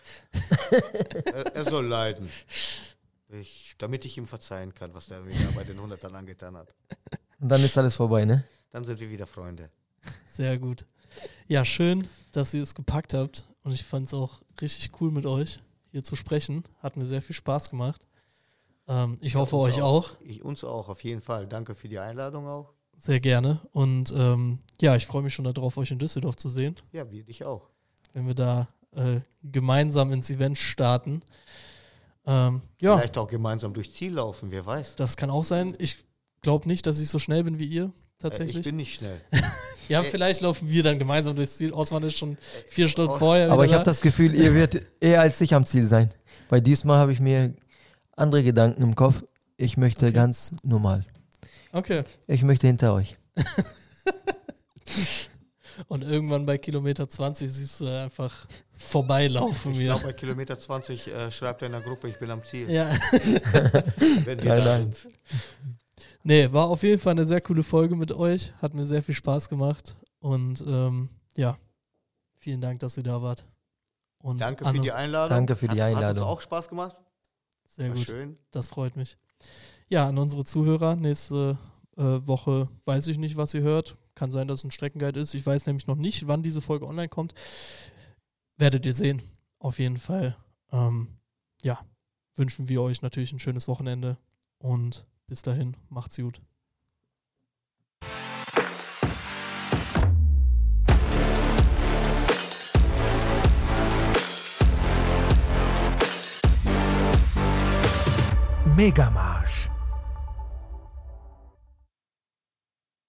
er, er soll leiden. Ich, damit ich ihm verzeihen kann, was der mir da bei den Hundertern angetan hat. Und dann ist alles vorbei, ne? Dann sind wir wieder Freunde. Sehr gut. Ja, schön, dass ihr es gepackt habt. Und ich fand es auch richtig cool mit euch hier zu sprechen. Hat mir sehr viel Spaß gemacht. Ähm, ich hoffe, Uns euch auch. Ich, uns auch, auf jeden Fall. Danke für die Einladung auch. Sehr gerne. Und ähm, ja, ich freue mich schon darauf, euch in Düsseldorf zu sehen, Ja, wir dich auch. wenn wir da äh, gemeinsam ins Event starten. Ähm, ja, Vielleicht auch gemeinsam durchs Ziel laufen, wer weiß. das kann auch sein. Ich glaube nicht, dass ich so schnell bin wie ihr, Äh, tatsächlich. ich bin nicht schnell. ja, äh, vielleicht laufen wir dann gemeinsam durchs Ziel. Ausmann ist schon vier Stunden aus- vorher. Aber wieder ich habe da. das Gefühl, ihr werdet eher als ich am Ziel sein. Weil diesmal habe ich mir andere Gedanken im Kopf. Ich möchte Okay. ganz normal. Okay. Ich möchte hinter euch. Und irgendwann bei Kilometer zwanzig siehst du einfach vorbeilaufen. Ich wieder. glaube, bei Kilometer zwanzig äh, schreibt er in der Gruppe, ich bin am Ziel. Ja. Wenn wir Nein, da nein. sind. Nee, war auf jeden Fall eine sehr coole Folge mit euch. Hat mir sehr viel Spaß gemacht. Und ähm, ja, vielen Dank, dass ihr da wart. Und Danke für Anno, die Einladung. Danke für die hat, Einladung. Hat uns auch Spaß gemacht. Sehr War gut, schön. das freut mich. Ja, an unsere Zuhörer, nächste äh, Woche weiß ich nicht, was ihr hört. Kann sein, dass es ein Streckenguide ist. Ich weiß nämlich noch nicht, wann diese Folge online kommt. Werdet ihr sehen. Auf jeden Fall. Ähm, ja, wünschen wir euch natürlich ein schönes Wochenende. Und bis dahin, macht's gut. Megamarsch.